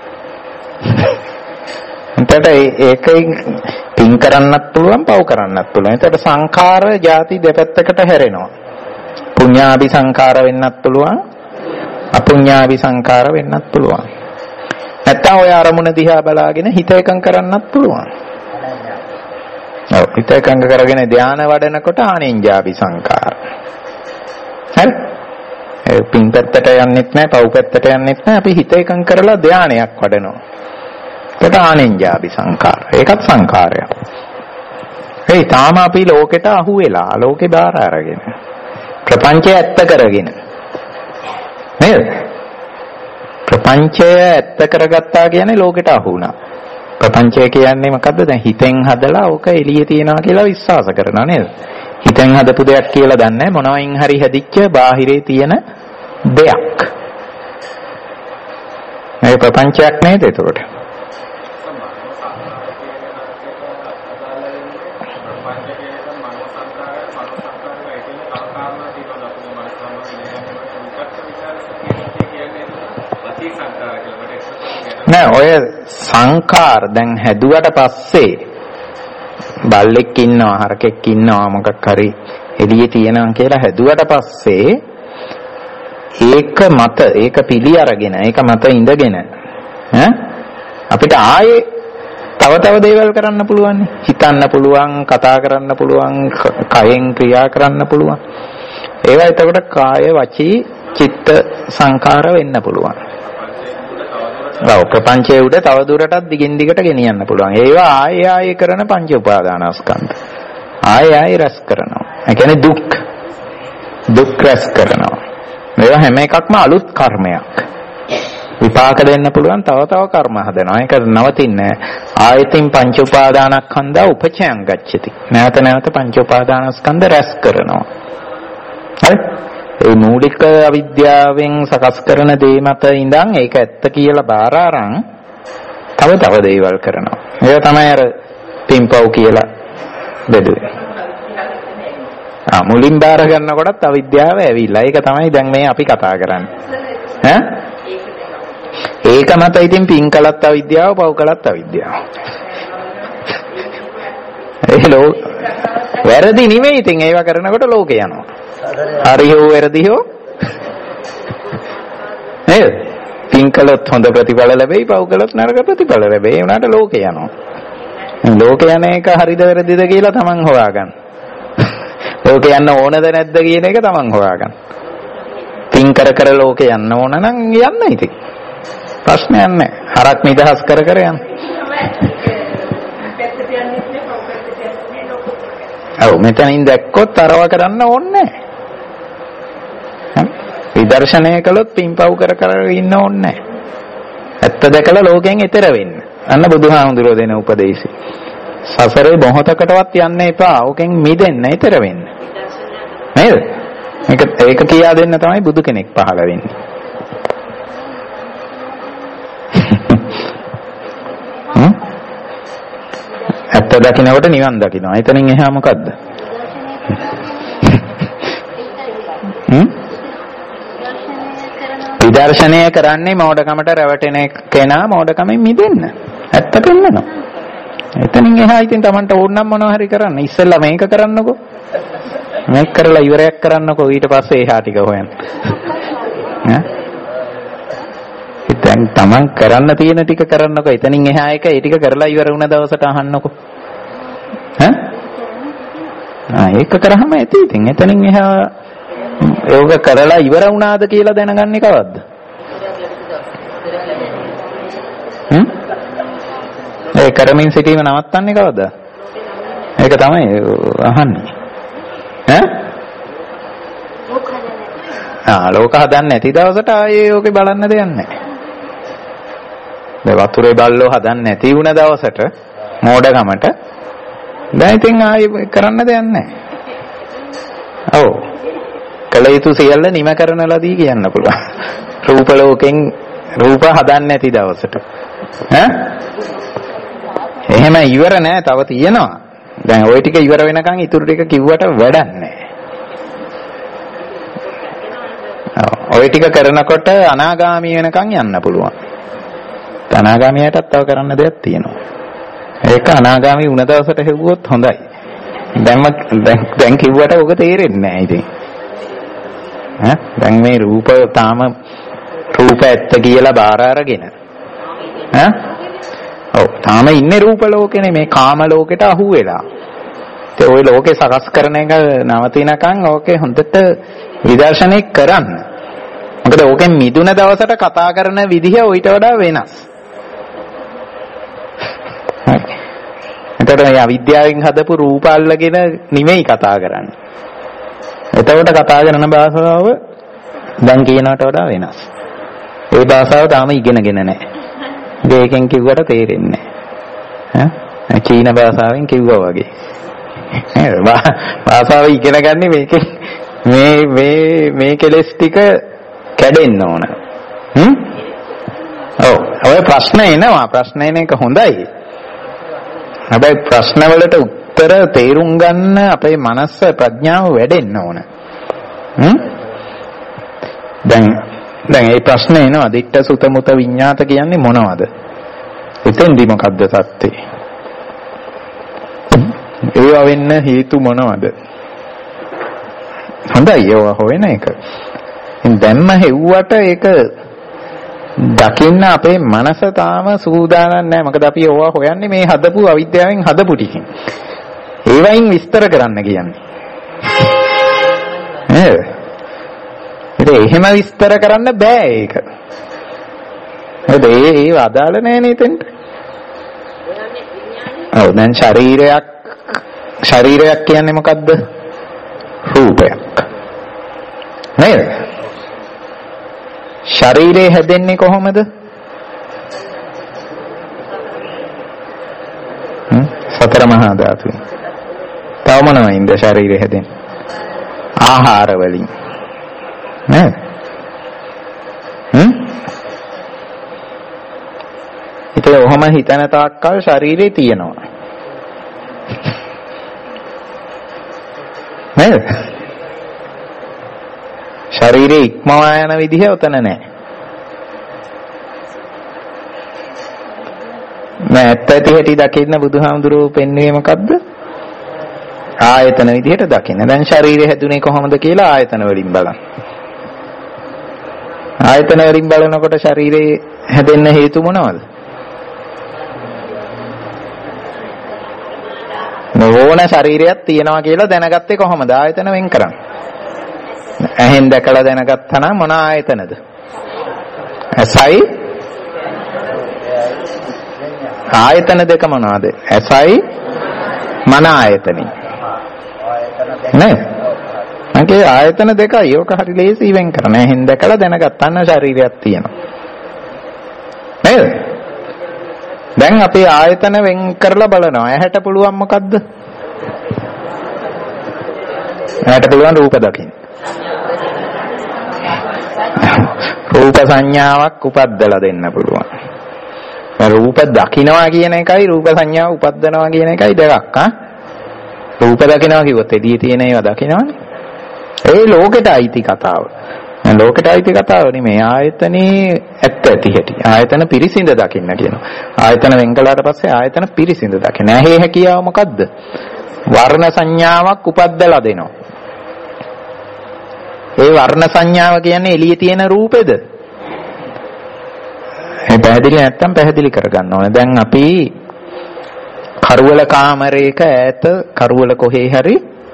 එතකොට ඒකෙන් පින් කරන්නත් පුළුවන් පව් කරන්නත් පුළුවන්. එතකොට සංඛාර ಜಾති දෙපැත්තකට හැරෙනවා. පුඤ්ඤාභි සංඛාර වෙන්නත් පුළුවන් අපුඤ්ඤාභි සංඛාර වෙන්නත් පුළුවන්. නැත්තම් ඔය අරමුණ දිහා බලාගෙන හිත එකඟ කරන්නත් පුළුවන්. ඔව් හිත එකඟ කරගෙන ධානය වඩනකොට ආනෙන්ජාභි සංඛාර. හරි? ඒ පින් පැත්තට යන්නෙත් නැහැ පව් පැත්තට යන්නෙත් නැහැ අපි හිත එකඟ කරලා ධානයක් වඩනවා. ඒක ආනෙන්ජාභි සංඛාර. ඒකත් සංඛාරයක්. ඒ තාම අපි ලෝකෙට අහු වෙලා ලෝකේ බාර අරගෙන ප්‍රපංචය ඇත්ත කරගෙන නේද? ප්‍රපංචය ඇත්ත කරගත්තා කියන්නේ ලෝකෙට අහු වුණා. ප්‍රපංචය කියන්නේ මොකද්ද? දැන් හිතෙන් හදලා ඕක එළියේ තියනවා කියලා විශ්වාස කරනවා නේද? හිතෙන් හදපු දෙයක් කියලා දන්නේ මොනවයින් හරි හැදිච්ච බාහිරේ තියෙන දෙයක්. මේ ප්‍රපංචයක් නේද එතකොට? නෑ ඔය සංඛාර දැන් හැදුවට පස්සේ බල්ලෙක් ඉන්නවා හරකෙක් ඉන්නවා මොකක් හරි එළියේ තියෙනවා කියලා හැදුවට පස්සේ ඒක මත ඒක පිළි අරගෙන ඒක මත ඉඳගෙන ඈ අපිට ආයේ තව තව දේවල් කරන්න පුළුවන් හිතන්න පුළුවන් කතා කරන්න පුළුවන් කයෙන් ක්‍රියා කරන්න පුළුවන් ඒවා එතකොට කාය වචී චිත්ත සංඛාර වෙන්න පුළුවන්. ඔව් ප්‍රපංචයේ උඩ තව දුරටත් දිගින් දිගට ගෙනියන්න පුළුවන්. ඒවා ආය ආය කරන පංච උපාදානස්කන්ධ. ආය ආය රැස් කරනවා. ඒ කියන්නේ දුක්. දුක් රැස් කරනවා. මේවා හැම එකක්ම අලුත් කර්මයක්. විපාක දෙන්න පුළුවන් තව තව කර්ම හදනවා. ඒක නවතින්නේ ආයතින් පංච උපාදානස්කන්ධ උපචයන් ගච්ඡති. නැවත නැවත පංච උපාදානස්කන්ධ රැස් කරනවා. හරි? ඒ මූලික අවිද්‍යාවෙන් සකස් කරන දේ මත ඉඳන් ඒක ඇත්ත කියලා බාර අරන් තව තව දේවල් කරනවා. ඒක තමයි අර පින්පව් කියලා බෙදුවේ. ආ මුලින් බාර ගන්නකොටත් අවිද්‍යාව ඇවිල්ලා. ඒක තමයි දැන් මේ අපි කතා කරන්නේ. ඈ? ඒක මත ඉතින් පින් කළත් අවිද්‍යාව පව් කළත් අවිද්‍යාව. ඒ ලෝ වැරදි නෙමෙයි ඉතින් ඒව කරනකොට ලෝකේ යනවා. හරි හෝ වැරදි හෝ නේද? පින් කළොත් හොඳ ප්‍රතිඵල ලැබෙයි පව් කළොත් නරක ප්‍රතිඵල ලැබෙයි. ඒ උනාට ලෝකේ යනවා. ලෝකේ යන එක හරිද වැරදිද කියලා තමන් හොයාගන්න. ලෝකේ යන්න ඕනද නැද්ද කියන එක තමන් හොයාගන්න. පින් කර කර ලෝකේ යන්න ඕන නම් යන්න ඉතින්. ප්‍රශ්නයක් නැහැ. හරක් නිදහස් කර කර යන්න. ඔව් මෙතනින් දැක්කොත් අරව කරන්න ඕනේ නැහැ. විදර්ශනය කළොත් පින්පව් කර කර ඉන්න ඕනේ නැහැ. ඇත්ත දැකලා ලෝකයෙන් ඈතර වෙන්න. අන්න බුදුහාමුදුරුවෝ දෙන උපදේශය. සසරේ මොහොතකටවත් යන්න එපා. ඕකෙන් මිදෙන්න ඈතර වෙන්න. නේද? මේක ඒක කියා දෙන්න තමයි බුදු කෙනෙක් පහළ වෙන්නේ. හ්ම්? ඇත්ත දකින්නකොට නිවන් දකින්නවා. එතනින් එහා මොකද්ද? හ්ම්? විදර්ශනය කරන්නේ මෝඩකමට රැවටෙන කෙනා මෝඩකමෙන් මිදෙන්න. ඇත්ත පෙන්නනවා. එතනින් එහා ඉතින් Tamanට ඕන නම් මොනවා හරි කරන්න. ඉස්සෙල්ලා මේක කරන්නකෝ. මේක කරලා ඉවරයක් කරන්නකෝ ඊට පස්සේ එහා ටික හොයන්න. ඈ? ඉතින් Taman කරන්න තියෙන ටික කරන්නකෝ. එතනින් එහා එක ඒ ටික කරලා ඉවර වුණ දවසට අහන්නකෝ. ඈ? ආ ඒක කරාම ඇති ඉතින්. එතනින් එහා යෝග කරලා ඉවර වුණාද කියලා දැනගන්නේ කවද්ද? හ්ම්? ඒ කරමින් සිටීම නවත්තන්නේ කවද්ද? ඒක තමයි අහන්නේ. ඈ? ආ ලෝක හදන්නේ නැති දවසට ආයේ යෝගේ බලන්න දෙයක් නැහැ. දැන් වතුරේ බල්ලෝ හදන්නේ නැති වුණ දවසට මෝඩකමට දැන් ඉතින් ආයේ කරන්න දෙයක් නැහැ. ඔව්. කල යුතු සියල්ල නිම කරන ලදී කියන්න පුළුවන්. රූප ලෝකෙන් රූප හදන්නේ නැති දවසට. ඈ? එහෙම ඉවර නෑ තව තියෙනවා. දැන් ওই ටික ඉවර වෙනකන් ඊටු ටික කිව්වට වැඩක් නෑ. ওই ටික කරනකොට අනාගාමී වෙනකන් යන්න පුළුවන්. අනාගාමියටත් තව කරන්න දෙයක් තියෙනවා. ඒක අනාගාමී වුණ දවසට හෙව්වොත් හොඳයි. දැන් දැන් කිව්වට ඔක තේරෙන්නේ නෑ ඉතින්. ඈ දැන් මේ රූප තාම රූප ඇත්ත කියලා බාර අරගෙන ඈ ඔව් තාම ඉන්නේ රූප ලෝකෙනේ මේ කාම ලෝකෙට අහු වෙලා. ඒ ওই ලෝකේ සකස් කරන එක නවතිනකන් ඕකේ හොඳට විදර්ශනය කරන්න. මොකද ඕකෙන් මිදුන දවසට කතා කරන විදිහ ඊට වඩා වෙනස්. එතකොට මේ අවිද්‍යාවෙන් හදපු රූප අල්ලගෙන නෙමෙයි කතා කරන්නේ. එතකොට කතා කරන භාෂාව දැන් කියනකට වඩා වෙනස්. ඒ භාෂාව තාම ඉගෙනගෙන නැහැ. ඒකෙන් කිව්වට තේරෙන්නේ නැහැ. ඈ චීන භාෂාවෙන් කිව්වා වගේ. භාෂාව ඉගෙන ගන්න මේකේ මේ මේ මේ කෙලස් ටික කැඩෙන්න ඕන. හ්ම්? ඔව්. ඔය ප්‍රශ්න එනවා. ප්‍රශ්න එන එක හොඳයි. හැබැයි ප්‍රශ්න වලට උත්තර තේරුම් ගන්න අපේ මනස ප්‍රඥාව වැඩෙන්න ඕන. හ්ම්? දැන් දැන් මේ ප්‍රශ්නේ එනවා දිට්ඨ සුත මුත විඤ්ඤාත කියන්නේ මොනවද? එතෙන්දි මොකද්ද සත්‍ය? ඒවා වෙන්න හේතු මොනවද? හොඳයි ඒවා හොයන එක. දැන්ම හෙව්වට ඒක දකින්න අපේ මනස තාම සූදානම් නැහැ. මොකද අපි ඕවා හොයන්නේ මේ හදපු අවිද්‍යාවෙන් හදපු ටිකෙන්. ඒවයින් විස්තර කරන්න කියන්නේ. නේද? ඒක එහෙම විස්තර කරන්න බෑ ඒක. හරිද? ඒ ඒ අදාළ නැහැ නේ එතෙන්ට. ඔව් දැන් ශරීරයක් ශරීරයක් කියන්නේ මොකද්ද? රූපයක්. නේද? ශරීරය හැදෙන්නේ කොහොමද? හ්ම් සතර මහා ධාතුන්. තව මොනවයින්ද ශරීරය හැදෙන්නේ? ආහාර වලින්. නේද? හ්ම් ඒක ඔහොම හිතන තාක්කල් ශරීරේ තියෙනවා. නේද? ශරීරේ ඉක්මවා යන විදිහ උතන නැහැ. මම ඇත්ත ඇති හැටි දකින්න බුදුහාමුදුරුවෝ පෙන්වුවේ මොකද්ද? ආයතන විදිහට දකින්න. දැන් ශරීරය හැදුනේ කොහොමද කියලා ආයතන වලින් බලන්න. ආයතන වලින් බලනකොට ශරීරේ හැදෙන්න හේතු මොනවද? ඕන ශරීරයක් තියෙනවා කියලා දැනගත්තේ කොහොමද? ආයතන වෙන් කරන්නේ. ඇහෙන් දැකලා දැනගත්තා නම් මොන ආයතනද? ඇසයි ආයතන දෙක මොනවද? ඇසයි මන ආයතනෙ. නේද? අන්ගේ ආයතන දෙකයි. ඒක හරි ලේසි වෙන් කරන්න. එහෙන් දැකලා දැනගත්තන්න ශරීරයක් තියෙනවා. නේද? දැන් අපි ආයතන වෙන් කරලා බලනවා. ඇහැට පුළුවන් මොකද්ද? ඇහැට පුළුවන් රූප දකින්න. රූප සංඥාවක් උපද්දලා දෙන්න පුළුවන්. රූප දකින්නවා කියන එකයි රූප සංඥාව උපද්දනවා කියන එකයි දෙකක්. ආ රූප දකින්නවා කිව්වොත් එළියේ තියෙන ඒවා දකින්නවනේ. ඒ ලෝකෙට අයිති කතාව. ලෝකෙට අයිති කතාව නෙමෙයි. ආයතනේ ඇත්ත ඇති හැටි. ආයතන පිරිසිඳ දකින්න කියනවා. ආයතන වෙන් කළාට පස්සේ ආයතන පිරිසිඳ දකින්න. ඇහි හැකියාව මොකද්ද? වර්ණ සංඥාවක් උපද්දලා දෙනවා. ඒ වර්ණ සංඥාව කියන්නේ එළියේ තියෙන රූපෙද? ඒ පැහැදිලි නැත්තම් පැහැදිලි කරගන්න ඕනේ. දැන් අපි කරවල කාමරයක ඈත කරවල කොහේ හරි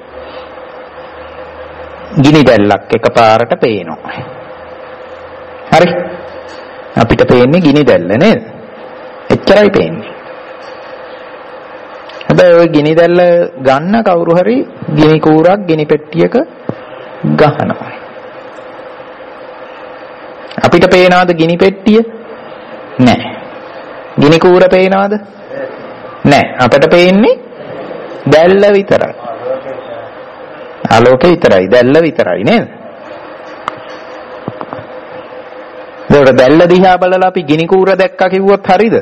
ගිනි දැල්ලක් එකපාරට පේනවා. හරි. අපිට පේන්නේ ගිනි දැල්ල නේද? එච්චරයි පේන්නේ. හැබැයි ওই ගිනි දැල්ල ගන්න කවුරු හරි ගිනි කූරක් ගිනි පෙට්ටියක ගහනවා. අපිට පේනවද ගිනි පෙට්ටිය? නැහැ. ගිනි කූර පේනවද? නැහැ. අපිට පේන්නේ දැල්ල විතරයි. ආලෝකේ විතරයි, දැල්ල විතරයි නේද? ඒකට දැල්ල දිහා බලලා අපි ගිනි කූර දැක්කා කිව්වොත් හරිද?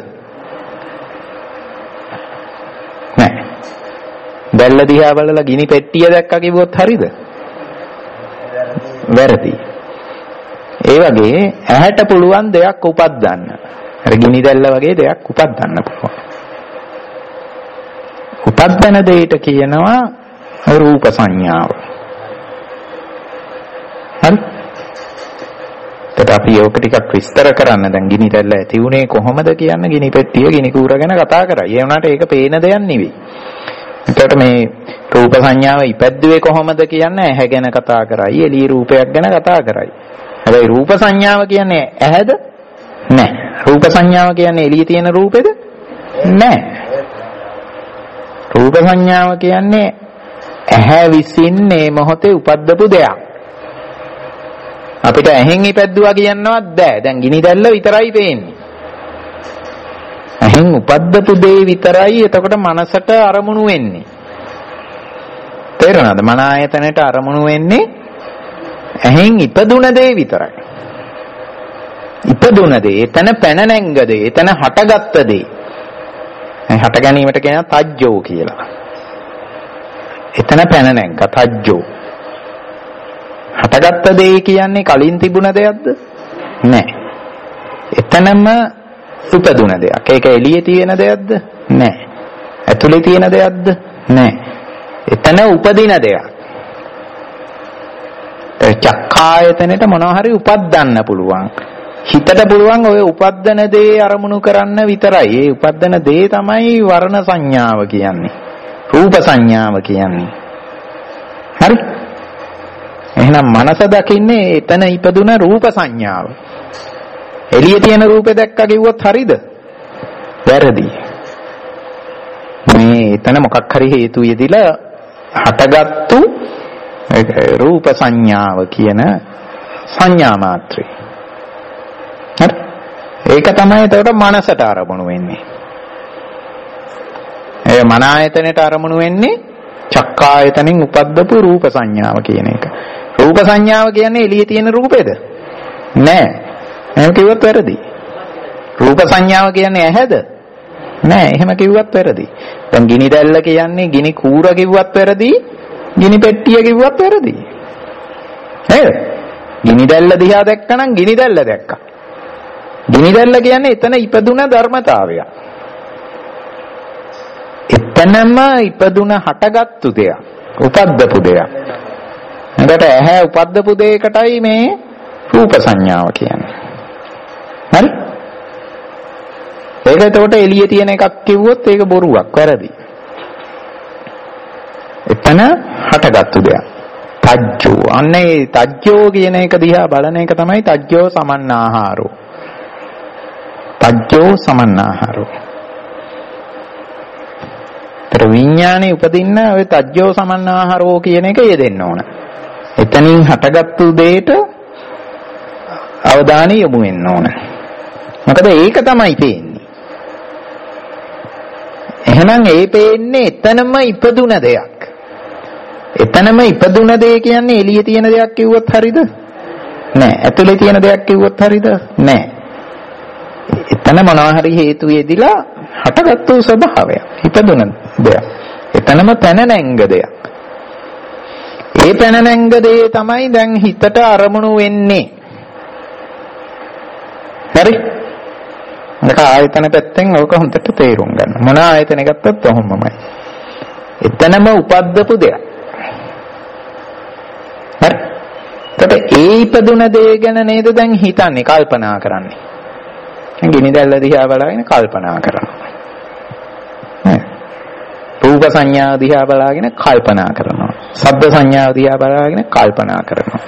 නැහැ. දැල්ල දිහා බලලා ගිනි පෙට්ටිය දැක්කා කිව්වොත් හරිද? වැරදි. ඒ වගේ ඇහැට පුළුවන් දෙයක් උපද්දන්න. අර ගිනි දැල්ල වගේ දෙයක් උපද්දන්න පුළුවන්. උපද්දන දෙයට කියනවා රූප සංඥාව. හරි? අපි ඒක ටිකක් විස්තර කරන්න. දැන් ගිනි දැල්ල ඇති උනේ කොහොමද කියන්න ගිනි පෙට්ටිය ගිනි කූර ගැන කතා කරා. ඒ වුණාට ඒක පේන දෙයක් නෙවෙයි. එතකොට මේ රූප සංඥාව ඉපැද්දුවේ කොහොමද කියන්නේ ඇහැ ගැන කතා කරයි, එළිය රූපයක් ගැන කතා කරයි. හැබැයි රූප සංඥාව කියන්නේ ඇහැද? නැහැ. රූප සංඥාව කියන්නේ එළියේ තියෙන රූපෙද? නැහැ. රූප සංඥාව කියන්නේ ඇහැ විසින් මේ මොහොතේ උපද්දපු දෙයක්. අපිට ඇහෙන් ඉපැද්දුවා කියන්නවත් බෑ. දැන් ගිනි දැල්ල විතරයි පේන්නේ. ඇහෙන් උපද්දපු දේ විතරයි එතකොට මනසට අරමුණු වෙන්නේ. තේරෙනවද? මන ආයතනයට අරමුණු වෙන්නේ ඇහෙන් ඉපදුන දේ විතරයි. ඉපදුන දේ, එතන පැන නැංග දේ, එතන හටගත්ත දේ. හට ගැනීමට කියනවා තජ්ජෝ කියලා. එතන පැන නැංග තජ්ජෝ. හටගත්ත දේ කියන්නේ කලින් තිබුණ දෙයක්ද? නැහැ. එතනම උපදුන දෙයක්. ඒක එළියේ තියෙන දෙයක්ද? නැහැ. ඇතුලේ තියෙන දෙයක්ද? නැහැ. එතන උපදින දෙයක්. ඒ චක්කායතනෙට මොනවා හරි උපද්දන්න පුළුවන්. හිතට පුළුවන් ඔය උපද්දන දේ අරමුණු කරන්න විතරයි. ඒ උපද්දන දේ තමයි වර්ණ සංඥාව කියන්නේ. රූප සංඥාව කියන්නේ. හරි? එහෙනම් මනස දකින්නේ එතන ඉපදුන රූප සංඥාව. එළියේ තියෙන රූපේ දැක්කා කිව්වොත් හරිද? වැරදි. මේ එතන මොකක් හරි හේතු යෙදිලා හටගත්තු රූප සංඥාව කියන සංඥා මාත්‍රේ. හරි? ඒක තමයි එතකොට මනසට අරමුණු වෙන්නේ. ඒ මන ආයතනයට අරමුණු වෙන්නේ චක්කායතනෙන් උපද්දපු රූප සංඥාව කියන එක. රූප සංඥාව කියන්නේ එළියේ තියෙන රූපේද? නෑ. එහෙම කිව්වොත් වැරදි. රූප සංඥාව කියන්නේ ඇහැද? නෑ. එහෙම කිව්වත් වැරදි. දැන් ගිනි දැල්ල කියන්නේ ගිනි කූර කිව්වත් වැරදි. ගිනි පෙට්ටිය කිව්වත් වැරදි. නේද? ගිනි දැල්ල දිහා දැක්කනම් ගිනි දැල්ල දැක්කා. ගිනි දැල්ල කියන්නේ එතන ඉපදුන ධර්මතාවය. එතනම ඉපදුන හටගත්තු දෙයක්. උපද්දපු දෙයක්. එතකොට ඇහැ උපද්දපු දෙයකටයි මේ රූප සංඥාව කියන්නේ. හරි? ඒක එතකොට එළියේ තියෙන එකක් කිව්වොත් ඒක බොරුවක්, වැරදි. එතන හටගත්තු දෙයක්. තජ්ජෝ. අන්නේ තජ්ජෝ කියන එක දිහා බලන එක තමයි තජ්ජෝ සමන්නාහාරෝ. තජ්ජෝ සමන්නාහාරෝ. ඒතර විඥානේ උපදින්න ඔය තජ්ජෝ සමන්නාහරෝ කියන එක යෙදෙන්න ඕන. එතනින් හටගත්තු දෙයට අවධානය යොමු වෙන්න ඕන. මොකද ඒක තමයි පේන්නේ. එහෙනම් ඒ පේන්නේ එතනම ඉපදුන දෙයක්. එතනම ඉපදුන දෙය කියන්නේ එළියේ තියෙන දෙයක් කිව්වොත් හරියද? නෑ. ඇතුලේ තියෙන දෙයක් කිව්වොත් හරියද? නෑ. එතන මොනවා හරි හේතු යෙදිලා හටගත්තු ස්වභාවය. ඉපදුන දෙයක්. එතනම පැන නැංග දෙයක්. ඒ පැන නැංග දේ තමයි දැන් හිතට අරමුණු වෙන්නේ. හරි? මේක ආයතන පැත්තෙන් ඕක හොඳට තේරුම් ගන්න. මොන ආයතන ගත්තත් ඔහොමමයි. එතනම උපද්දපු දෙයක්. හරි? එතකොට ඒ ඉපදුන දේ ගැන නේද දැන් හිතන්නේ, කල්පනා කරන්නේ. ගිනි දැල්ල දිහා බලාගෙන කල්පනා කරනවා. රූප සංඥා දිහා බලාගෙන කල්පනා කරනවා. ශබ්ද සංඥා දිහා බලාගෙන කල්පනා කරනවා.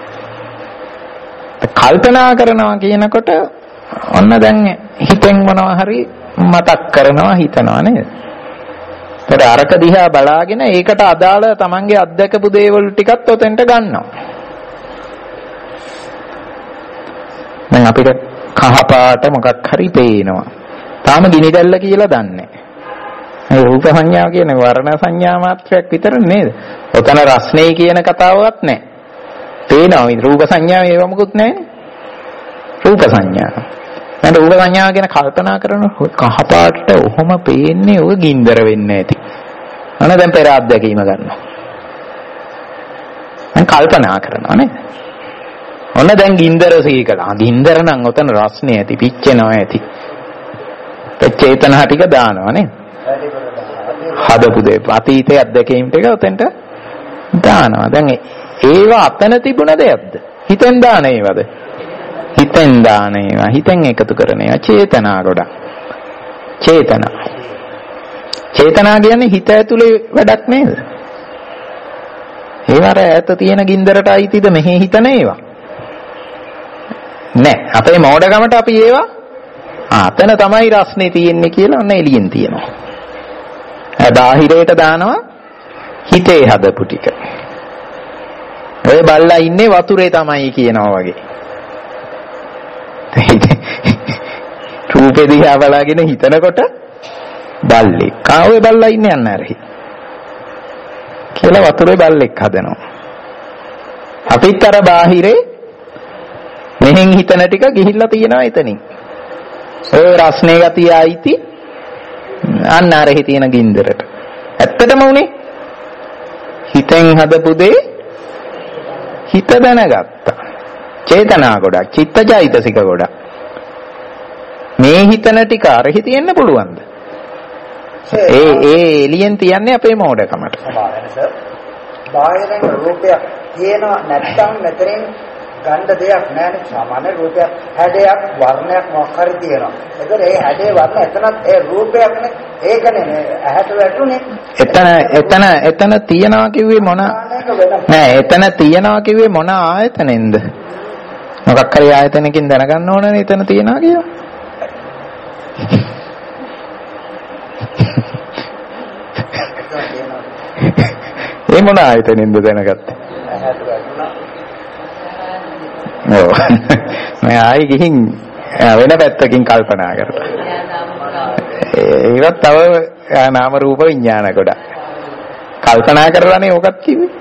කල්පනා කරනවා කියනකොට ඔන්න දැන් හිතෙන් මොනවා හරි මතක් කරනවා, හිතනවා නේද? ඒතර අරක දිහා බලාගෙන ඒකට අදාළ තමන්ගේ අත්දැකපු දේවල් ටිකත් ඔතෙන්ට ගන්නවා. දැන් අපිට කහ පාට මොකක් හරි පේනවා. තාම ගිනි දැල්ල කියලා දන්නේ. ඒ රූප සංඥාව කියන්නේ වර්ණ සංඥා මාත්‍රයක් විතර නේද? ඔතන රස්නේ කියන කතාවවත් නැහැ. පේනවා මේ රූප සංඥාව ඒව මොකුත් නැහැ. රූප සංඥා. දැන් රූප සංඥාව ගැන කල්පනා කරන කහ පාටට ඔහොම පේන්නේ ඔය ගින්දර වෙන්නේ නැති. අනේ දැන් පෙර අත්දැකීම ගන්නවා. දැන් කල්පනා කරනවා නේද? ඔන්න දැන් ගින්දර සීකලා. ගින්දර නම් ඔතන රස්නේ ඇති, පිච්චෙනවා ඇති. ඒ චේතනා ටික දානවා නේද? හදපු දේ අතීතයේ අත්දැකීම් ටික ඔතෙන්ට දානවා. දැන් ඒව අතන තිබුණ දෙයක්ද? හිතෙන් දාන ඒවද? හිතෙන් දාන ඒවා. හිතෙන් එකතු කරන ඒවා චේතනා ගොඩක්. චේතනා. චේතනා කියන්නේ හිත ඇතුලේ වැඩක් නේද? ඒවර ඈත තියෙන ගින්දරට අයිතිද මෙහි හිතන ඒවා? නෑ. අපේ මෝඩකමට අපි ඒවා අතන තමයි රස්නේ තියෙන්නේ කියලා ඔන්න එළියෙන් තියනවා. බාහිරයට දානවා හිතේ හදපු ටික. ඔය බල්ලා ඉන්නේ වතුරේ තමයි කියනවා වගේ. රූපේ දිහා බලාගෙන හිතනකොට බල්ලෙක්. කාවේ බල්ලා ඉන්නේ යන්න ඇරහි. කියලා වතුරේ බල්ලෙක් හදනවා. අපිත් අර බාහිරේ මෙහෙන් හිතන ටික ගිහිල්ලා තියෙනවා එතනින්. ඔය රස්නේ ගතිය ආйти අන්න අරහි තියෙන ගින්දරට. ඇත්තටම උනේ හිතෙන් හදපු දේ හිත දැනගත්තා. චේතනා ගොඩක්, චිත්තජෛතසික ගොඩක්. මේ හිතන ටික අරහි තියෙන්න පුළුවන්ද? ඒ ඒ එළියෙන් තියන්නේ අපේ මෝඩකමට. බාහිරින් රූපයක් තියෙනවා නැත්නම් මෙතනින් ගන්න දෙයක් නැහැ. සාමාන්‍ය රූපයක්, හැඩයක්, වර්ණයක් මොකක් හරි තියෙනවා. ඒතර ඒ හැඩේ වර්ණ එතනත් ඒ රූපයක්නේ. ඒකනේ ඇහැට වැටුනේ. එතන එතන එතන තියනවා කිව්වේ මොන? නෑ එතන තියනවා කිව්වේ මොන ආයතනෙන්ද? මොකක් හරි ආයතනකින් දැනගන්න ඕනනේ එතන තියනවා කියලා. ඒ මොන ආයතනෙන්ද දැනගත්තේ? ඔව්. මම ආයි ගිහින් වෙන පැත්තකින් කල්පනා කරලා. ඒවත් තව නාම රූප විඥාන කොට. කල්පනා කරලානේ ඕකත් කිව්වේ.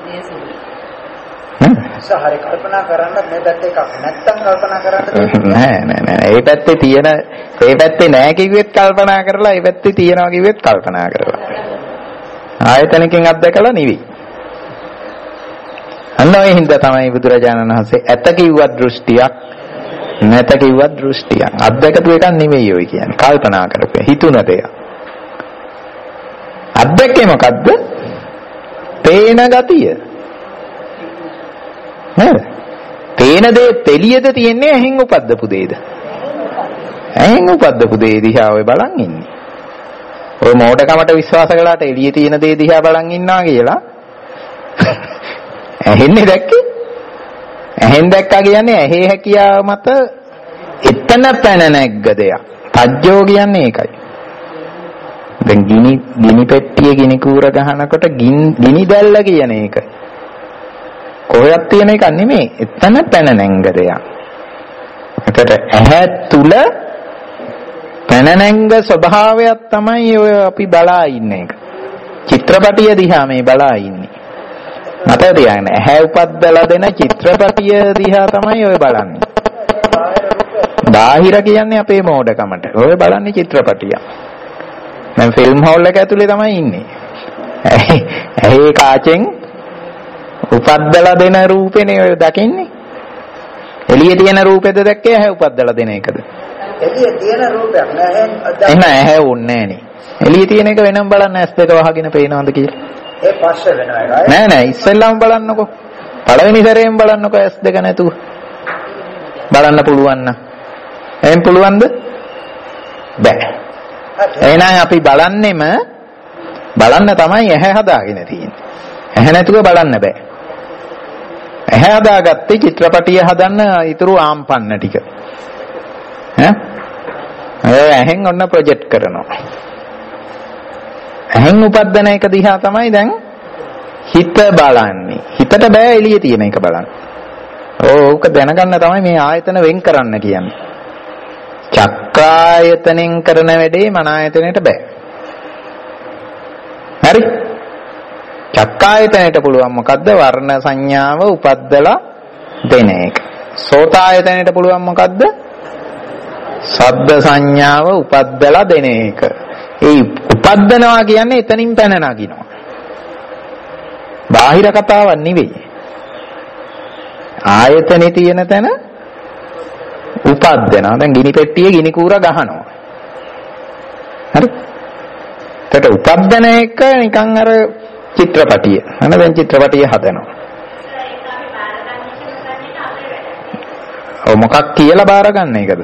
සහරි කල්පනා කරන්න මේ පැත්තේ එකක් නැත්තම් කල්පනා කරන්න නෑ නෑ නෑ. ඒ පැත්තේ තියෙන ඒ පැත්තේ නෑ කිව්වෙත් කල්පනා කරලා, ඒ පැත්තේ තියනවා කිව්වෙත් කල්පනා කරලා. ආයතනකින් අත්දකලා නෙවෙයි. අන්න ඒ හින්දා තමයි බුදුරජාණන් වහන්සේ ඇත කිව්වත් දෘෂ්ටියක්, නැත කිව්වත් දෘෂ්ටියක්. අත්දකපු එකක් නෙමෙයි ඔය කියන්නේ. කල්පනා කරපේ හිතුන දෙයක්. අත්දැකේ මොකද්ද? තේන ගතිය. නේද? තේන දේ තෙලියද තියෙන්නේ ඇහෙන් උපද්දපු දෙයද? ඇහෙන් උපද්දපු දේ දිහා ඔය බලන් ඉන්නේ. ඔය මෝඩකමට විශ්වාස කළාට එළියේ තියෙන දේ දිහා බලන් ඉන්නවා කියලා ඇහෙන්නේ දැක්කේ? ඇහෙන් දැක්කා කියන්නේ ඇහි හැකියාව මත එතන පැන නැග්ග දෙයක්. තජ්ජෝ කියන්නේ ඒකයි. දැන් ගිනි ගිනි පෙට්ටිය ගිනි කූර ගහනකොට ගිනි දැල්ල කියන එක කොහෙවත් තියෙන එකක් නෙමෙයි. එතන පැන නැංග දෙයක්. ඒකට ඇහැ තුල පැන නැංග ස්වභාවයක් තමයි ඔය අපි බලා ඉන්නේ එක. චිත්‍රපටිය දිහා මේ බලා ඉන්නේ. මතක තියාගන්න ඇහැ උපද්දලා දෙන චිත්‍රපටිය දිහා තමයි ඔය බලන්නේ. බාහිර කියන්නේ අපේ මෝඩකමට. ඔය බලන්නේ චිත්‍රපටිය. දැන් ෆිල්ම් හෝල් එක ඇතුලේ තමයි ඉන්නේ. ඇහි කාචෙන් උපද්දලා දෙන රූපේනේ ඔය දකින්නේ. එළියේ තියෙන රූපෙද දැක්කේ ඇහැ උපද්දලා දෙන එකද? එළියේ තියෙන රූපයක් නෑ. එහෙනම් ඇහැ ඕනේ නෑනේ. එළියේ තියෙන එක වෙනම බලන්න ඇස් දෙක වහගෙන පේනවද කියලා. ඒ පස්සේ වෙනවා ඒකයි. නෑ නෑ ඉස්සෙල්ලාම බලන්නකෝ. පළවෙනි සැරේම බලන්නකෝ ඇස් දෙක නැතුව. බලන්න පුළුවන් නම්. එහෙන් පුළුවන්ද? බෑ. එහෙනම් අපි බලන්නෙම බලන්න තමයි ඇහැ හදාගෙන තියෙන්නේ. ඇහැ නැතුව බලන්න බෑ. ඇහැ හදාගත්තේ චිත්‍රපටිය හදන්න ඊතුරු ආම්පන්න ටික. ඈ? ඒ ඇහෙන් ඔන්න ප්‍රොජෙක්ට් කරනවා. ඇහෙන් උපද්දන එක දිහා තමයි දැන් හිත බලන්නේ. හිතට බෑ එළියේ තියෙන එක බලන්න. ඕක දැනගන්න තමයි මේ ආයතන වෙන් කරන්න කියන්නේ. චක්කායතනෙන් කරන වැඩේ මන ආයතනෙට බෑ. හරි? චක්කායතනෙට පුළුවන් මොකද්ද? වර්ණ සංඥාව උපද්දලා දෙන එක. සෝතායතනෙට පුළුවන් මොකද්ද? ශබ්ද සංඥාව උපද්දලා දෙන එක. ඒ උපද්දනවා කියන්නේ එතනින් පැන නගිනවා. බාහිර කතාවක් නෙවෙයි. ආයතනේ තියෙන තැන උපද්දනවා. දැන් ගිනි පෙට්ටියේ ගිනි කූර ගහනවා. හරි? ඒකට උපද්දන එක නිකන් අර චිත්‍රපටිය. අන්න දැන් චිත්‍රපටිය හදනවා. ඔව් මොකක් කියලා බාර ගන්න එකද?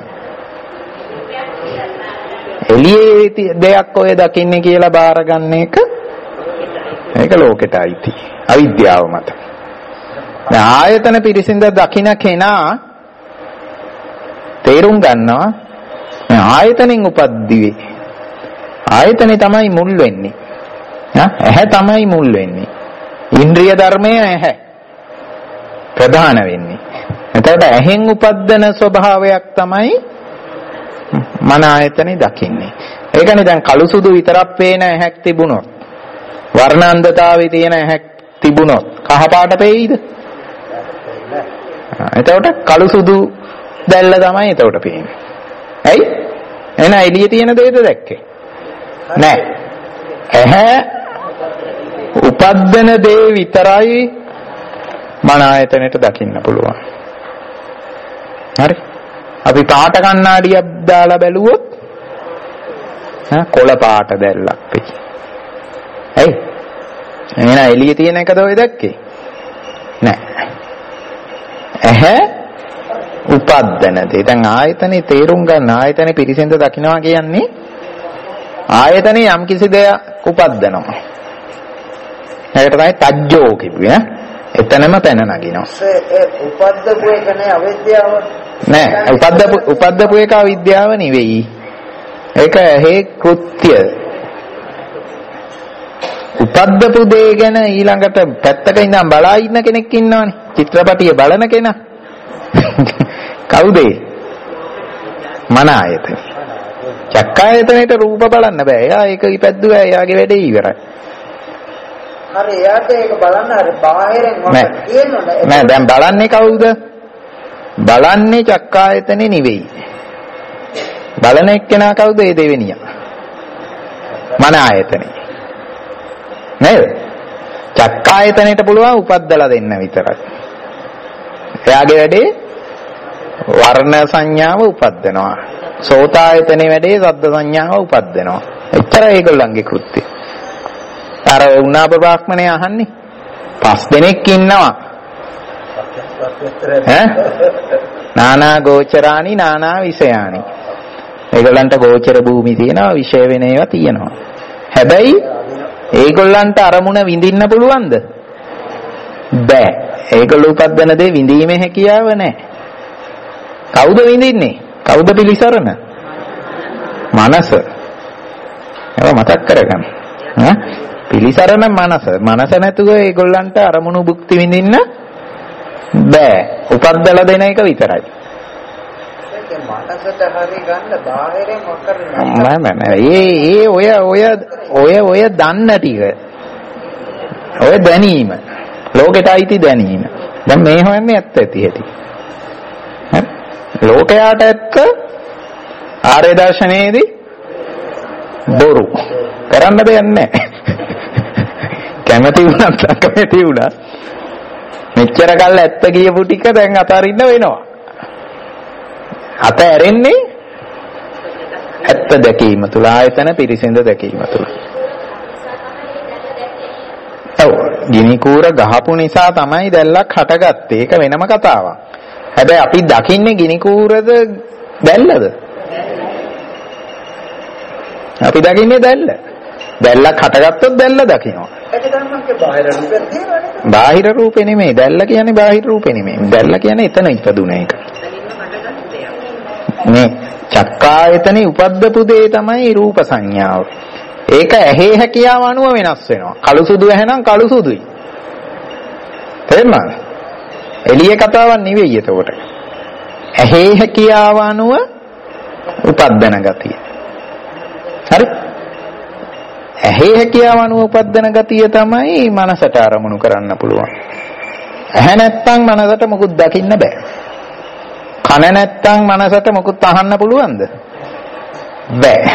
එළියේ දෙයක් ඔය දකින්නේ කියලා බාර ගන්න එක ඒක ලෝකෙට අයිති. අවිද්‍යාව මත. දැන් ආයතන පිරිසිඳ දකින්න කෙනා තේරුම් ගන්නවා ආයතනෙන් උපද්දිවේ. ආයතනේ තමයි මුල් වෙන්නේ. ඇහැ තමයි මුල් වෙන්නේ. ඉන්ද්‍රිය ධර්මය ඇහැ ප්‍රධාන වෙන්නේ. එතකොට ඇහෙන් උපද්දන ස්වභාවයක් තමයි මන ආයතනේ දකින්නේ. ඒකනේ දැන් කළු සුදු විතරක් පේන ඇහැක් තිබුණොත් වර්ණාන්දතාවේ තියෙන ඇහැක් තිබුණොත් කහ පාට පෙයිද? එතකොට කළු සුදු දැල්ල තමයි එතකොට පේන්නේ. ඇයි? එහෙනම් එළියේ තියෙන දේද දැක්කේ? නෑ. ඇහැ උපද්දන දේ විතරයි මන ආයතනෙට දකින්න පුළුවන්. හරි? අපි පාට කණ්ණාඩියක් දාලා බැලුවොත් ඈ කොළ පාට දැල්ලක් වෙයි. ඇයි? එහෙනම් එළියේ තියෙන එකද ඔය දැක්කේ? නෑ. ඇහැ උපද්දන දේ. දැන් ආයතනේ තේරුම් ගන්න ආයතනේ පිරිසිඳ දකින්නවා කියන්නේ ආයතනේ යම් කිසි දෙයක් උපද්දනවා. ඒකට තමයි තජ්ජෝ කිව්වේ. එතනම පැන නගිනවා. ඒ උපද්දපු එක නේ අවිද්‍යාව. නෑ උපද්දපු උපද්දපු එක අවිද්‍යාව නෙවෙයි. ඒක හේ කෘත්‍ය. උපද්දපු දේ ගැන ඊළඟට පැත්තක ඉඳන් බලා ඉන්න කෙනෙක් ඉන්නවනේ. චිත්‍රපටිය බලන කෙනා. කවුද? මන ආයතන. චක්කායතනෙට රූප බලන්න බෑ. එයා ඒක ඉපැද්දුවා. එයාගේ වැඩේ ඉවරයි. හරි එයාට ඒක බලන්න හරි බාහිරෙන් මොකක්ද කියනවනේ. නෑ දැන් බලන්නේ කවුද? බලන්නේ චක්කායතනේ නෙවෙයි. බලන එක්කෙනා කවුද? ඒ දෙවෙනියා. මන ආයතනේ. නේද? චක්කායතනෙට පුළුවන් උපද්දලා දෙන්න විතරයි. එයාගේ වැඩේ වර්ණ සංඥාව උපද්දනවා. සෝතායතනේ වැඩේ ශබ්ද සංඥාව උපද්දනවා. එච්චරයි ඒගොල්ලන්ගේ කෘත්‍යය. අර උනාප බ්‍රාහ්මණය අහන්නේ පස් දෙනෙක් ඉන්නවා. ඈ නානා ගෝචරානි නානා විෂයානි. ඒගොල්ලන්ට ගෝචර භූමි තියෙනවා, විෂය වෙන ඒවා තියෙනවා. හැබැයි ඒගොල්ලන්ට අරමුණ විඳින්න පුළුවන්ද? බෑ. ඒගොල්ලෝ උපද්දන දේ විඳීමේ හැකියාව නැහැ. කවුද විඳින්නේ? කවුද පිළිසරණ? මනස. ඒවා මතක් කරගන්න. ඈ පිළිසරණ මනස. මනස නැතුව ඒගොල්ලන්ට අරමුණු භුක්ති විඳින්න බෑ. උපද්දලා දෙන එක විතරයි. මනසට හරි ගන්න බාහිරෙන් මොකද නෑ නෑ ඒ ඒ ඔය ඔය ඔය ඔය දන්න ටික ඔය දැනීම ලෝකෙට අයිති දැනීම දැන් මේ හොයන්නේ ඇත්ත ඇති හැටි හරි ලෝකයට ඇත්ත ආර්ය දර්ශනයේදී බොරු කරන්න දෙයක් නැහැ කැමැති වුණත් අකමැති වුණත් මෙච්චර කල් ඇත්ත කියපු ටික දැන් අතාරින්න වෙනවා අත ඇරෙන්නේ ඇත්ත දැකීම තුළ ආයතන පිරිසිඳ දැකීම තුළ. ඔව් ගිනි කූර ගහපු නිසා තමයි දැල්ලක් හටගත්තේ. ඒක වෙනම කතාවක්. හැබැයි අපි දකින්නේ ගිනි කූරද දැල්ලද? අපි දකින්නේ දැල්ල. දැල්ලක් හටගත්තොත් දැල්ල දකිනවා. ඒක තමයි බාහිර රූපේ තියෙනවනේ. බාහිර රූපේ නෙමෙයි. දැල්ල කියන්නේ බාහිර රූපේ නෙමෙයි. දැල්ල කියන්නේ එතන ඉපදුන එක. මේ චක්කායතනේ උපද්දපු දේ තමයි රූප සංඥාව. ඒක ඇහි හැකියාව අනුව වෙනස් වෙනවා. කළු සුදු ඇහෙනම් කළු සුදුයි. තේරුණාද? එළියේ කතාවක් නෙවෙයි එතකොට. ඇහි හැකියාව අනුව උපද්දන ගතිය. හරි? ඇහි හැකියාව අනුව උපද්දන ගතිය තමයි මනසට අරමුණු කරන්න පුළුවන්. ඇහැ නැත්තම් මනසට මොකුත් දකින්න බෑ. කන නැත්තම් මනසට මොකුත් අහන්න පුළුවන්ද? බෑ.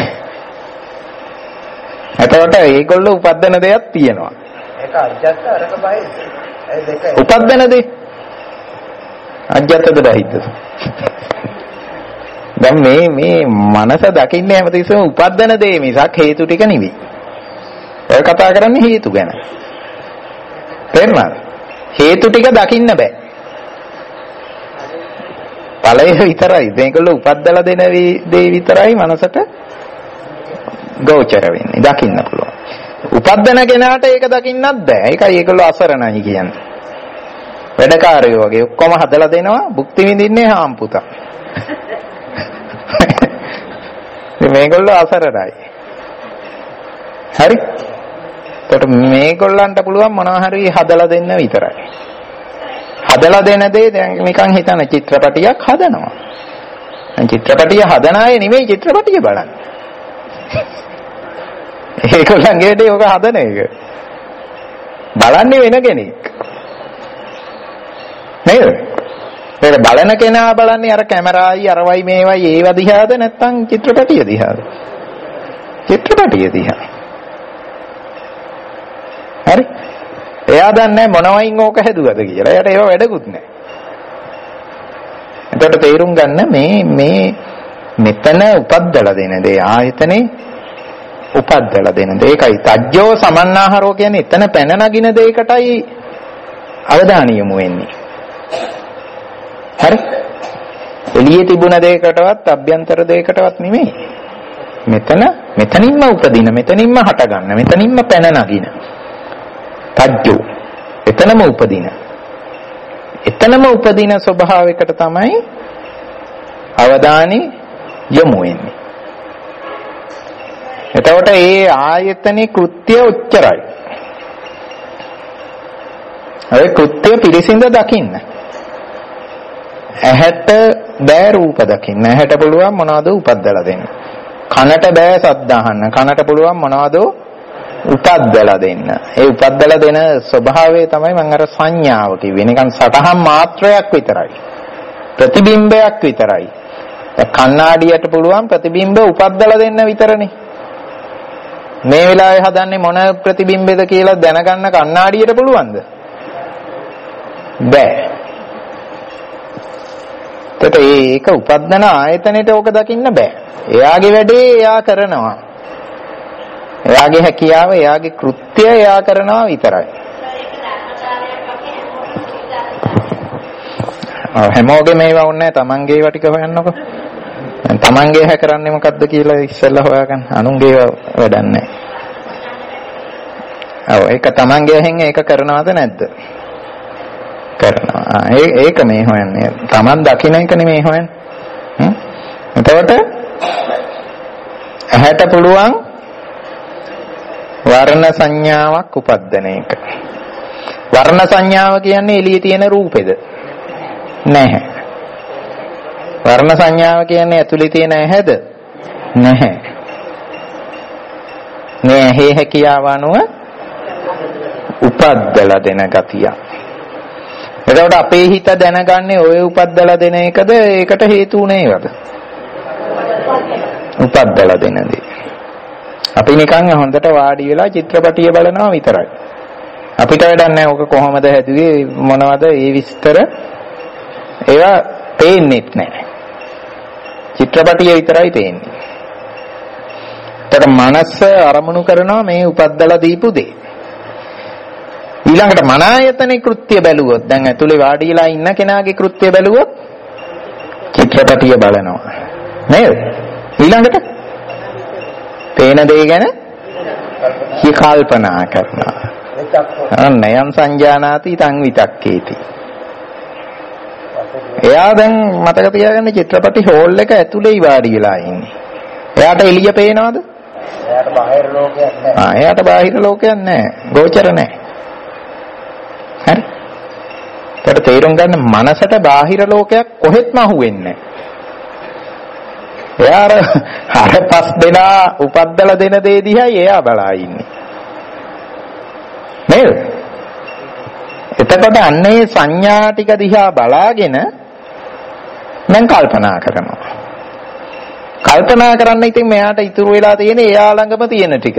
එතකොට ඒගොල්ලෝ උපද්දන දෙයක් තියෙනවා. ඒක අජ්ජත් අරක බයි. ඒ දෙක උපද්දන දෙය. අජ්ජත්ද බහිද්ද? දැන් මේ මේ මනස දකින්නේ හැමතිස්සෙම උපද්දන දේ මිසක් හේතු ටික නෙවෙයි. ඔය කතා කරන්නේ හේතු ගැන. තේරුණාද? හේතු ටික දකින්න බෑ. ඵලය විතරයි. මේකල උපද්දලා දෙන දේ විතරයි මනසට ගෝචර වෙන්නේ. දකින්න පුළුවන්. උපද්දන කෙනාට ඒක දකින්නත් බෑ. ඒකයි ඒකල අසරණයි කියන්නේ. වැඩකාරයෝ වගේ ඔක්කොම හදලා දෙනවා. භුක්ති විඳින්නේ හාම් පුතා. මේගොල්ලෝ අසරණයි. හරි? ඒකට මේගොල්ලන්ට පුළුවන් මොනවා හරි හදලා දෙන්න විතරයි. හදලා දෙන දේ දැන් නිකන් හිතන චිත්‍රපටියක් හදනවා. දැන් චිත්‍රපටිය හදන අය නෙමෙයි චිත්‍රපටිය බලන්නේ. ඒගොල්ලන්ගේ දේ ඔක හදන එක. බලන්නේ වෙන කෙනෙක්. නේද? ඒක බලන කෙනා බලන්නේ අර කැමරායි අරවයි මේවයි ඒව දිහාද නැත්නම් චිත්‍රපටිය දිහාද? චිත්‍රපටිය දිහා. හරි? එයා දන්නේ මොනවයින් ඕක හැදුවද කියලා. එයාට ඒව වැඩකුත් නැහැ. එතකොට තේරුම් ගන්න මේ මේ මෙතන උපද්දලා දෙන දේ ආයතනේ උපද්දලා දෙන දේ. ඒකයි තජ්ජෝ සමන්නාහරෝ කියන්නේ එතන පැන නගින දෙයකටයි අවධානය යොමු වෙන්නේ. හරි? එළියේ තිබුණ දෙයකටවත් අභ්‍යන්තර දෙයකටවත් නෙමෙයි. මෙතන මෙතනින්ම උපදින, මෙතනින්ම හට ගන්න, මෙතනින්ම පැන නගින. තජ්ජෝ එතනම උපදින. එතනම උපදින ස්වභාවයකට තමයි අවධානය යොමු වෙන්නේ. එතකොට ඒ ආයතනේ කෘත්‍ය උච්චරයි. ඒ කෘත්‍ය පිළිසිඳ දකින්න. ඇහැට බෑ රූප දකින්න. ඇහැට පුළුවන් මොනවද උපද්දලා දෙන්න. කනට බෑ ශබ්ද අහන්න. කනට පුළුවන් මොනවද උපද්දලා දෙන්න. ඒ උපද්දලා දෙන ස්වභාවය තමයි මම අර සංඥාව කිව්වේ. නිකන් සටහන් මාත්‍රයක් විතරයි. ප්‍රතිබිම්බයක් විතරයි. කණ්ණාඩියට පුළුවන් ප්‍රතිබිම්බ උපද්දලා දෙන්න විතරනේ. මේ වෙලාවේ හදන්නේ මොන ප්‍රතිබිම්බෙද කියලා දැනගන්න කණ්ණාඩියට පුළුවන්ද? බෑ. ඒකට ඒක උපද්දන ආයතනෙට ඕක දකින්න බෑ. එයාගේ වැඩේ එයා කරනවා. එයාගේ හැකියාව, එයාගේ කෘත්‍ය එයා කරනවා විතරයි. හැමෝගෙම මේවා ඕනේ නැහැ. තමන්ගේ ඒවා ටික හොයන්නකො. තමන්ගේ හැ කරන්නේ මොකද්ද කියලා ඉස්සෙල්ලා හොයාගන්න. අනුන්ගේ වැඩක් නැහැ. ඔව් ඒක තමන්ගේ හැෙන් ඒක කරනවද නැද්ද? කරනවා. ඒක මේ හොයන්නේ. තමන් දකින්න එක නෙමෙයි හොයන්නේ. හ්ම්. එතකොට ඇහැට පුළුවන් වර්ණ සංඥාවක් උපද්දන එක. වර්ණ සංඥාව කියන්නේ එළියේ තියෙන රූපෙද? නැහැ. වර්ණ සංඥාව කියන්නේ ඇතුලේ තියෙන ඇහැද? නැහැ. මේ ඇහි හැකියාව අනුව උපද්දලා දෙන ගතිය. එතකොට අපේ හිත දැනගන්නේ ඔය උපද්දලා දෙන එකද? ඒකට හේතු උනේ ඒවද? උපද්දලා දෙන දේ. අපි නිකන් හොඳට වාඩි වෙලා චිත්‍රපටිය බලනවා විතරයි. අපිට වැඩක් නැහැ ඔක කොහොමද හැදුවේ මොනවද ඒ විස්තර ඒවා පේන්නේත් නැහැ. චිත්‍රපටිය විතරයි පේන්නේ. ඒතර මනස අරමුණු කරනවා මේ උපද්දලා දීපු දේ. ඊළඟට මන ආයතනේ කෘත්‍ය බැලුවොත් දැන් ඇතුලේ වාඩිලා ඉන්න කෙනාගේ කෘත්‍ය බැලුවොත් චිත්‍රපටිය බලනවා නේද? ඊළඟට පේන දේ ගැන කල්පනා කරනවා. අනයන් සංජානාති තං විතක්කේති. එයා දැන් මතක තියාගන්න චිත්‍රපටි හෝල් එක ඇතුලේ වාඩි වෙලා ඉන්නේ. එයාට එළිය පේනවද? එයාට බාහිර ලෝකයක් නැහැ. ආ එයාට බාහිර ලෝකයක් නැහැ. ගෝචර නැහැ. හරි. ඒකට තේරුම් ගන්න මනසට බාහිර ලෝකයක් කොහෙත්ම අහුවෙන්නේ නැහැ. එයා අර පස් දෙනා උපද්දලා දෙන දේ දිහායි එයා බලා ඉන්නේ. නේද? එතකොට අන්නේ සංඥා ටික දිහා බලාගෙන දැන් කල්පනා කරනවා. කල්පනා කරන්න ඉතින් මෙයාට ඉතුරු වෙලා තියෙන්නේ එයා ළඟම තියෙන ටික.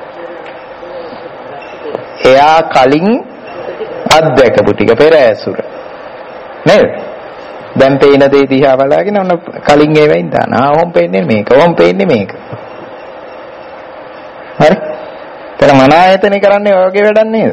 එයා කලින් අත්දැකපු ටික පෙර ඇසුර. නේද? දැන් පේන දේ දිහා බලාගෙන ඔන්න කලින් ඒවෙන් දාන. ආ ඔම් පේන්නේ මේක. ඔම් පේන්නේ මේක. හරි? තර මන ආයතනේ කරන්නේ ඔය වගේ වැඩක් නේද?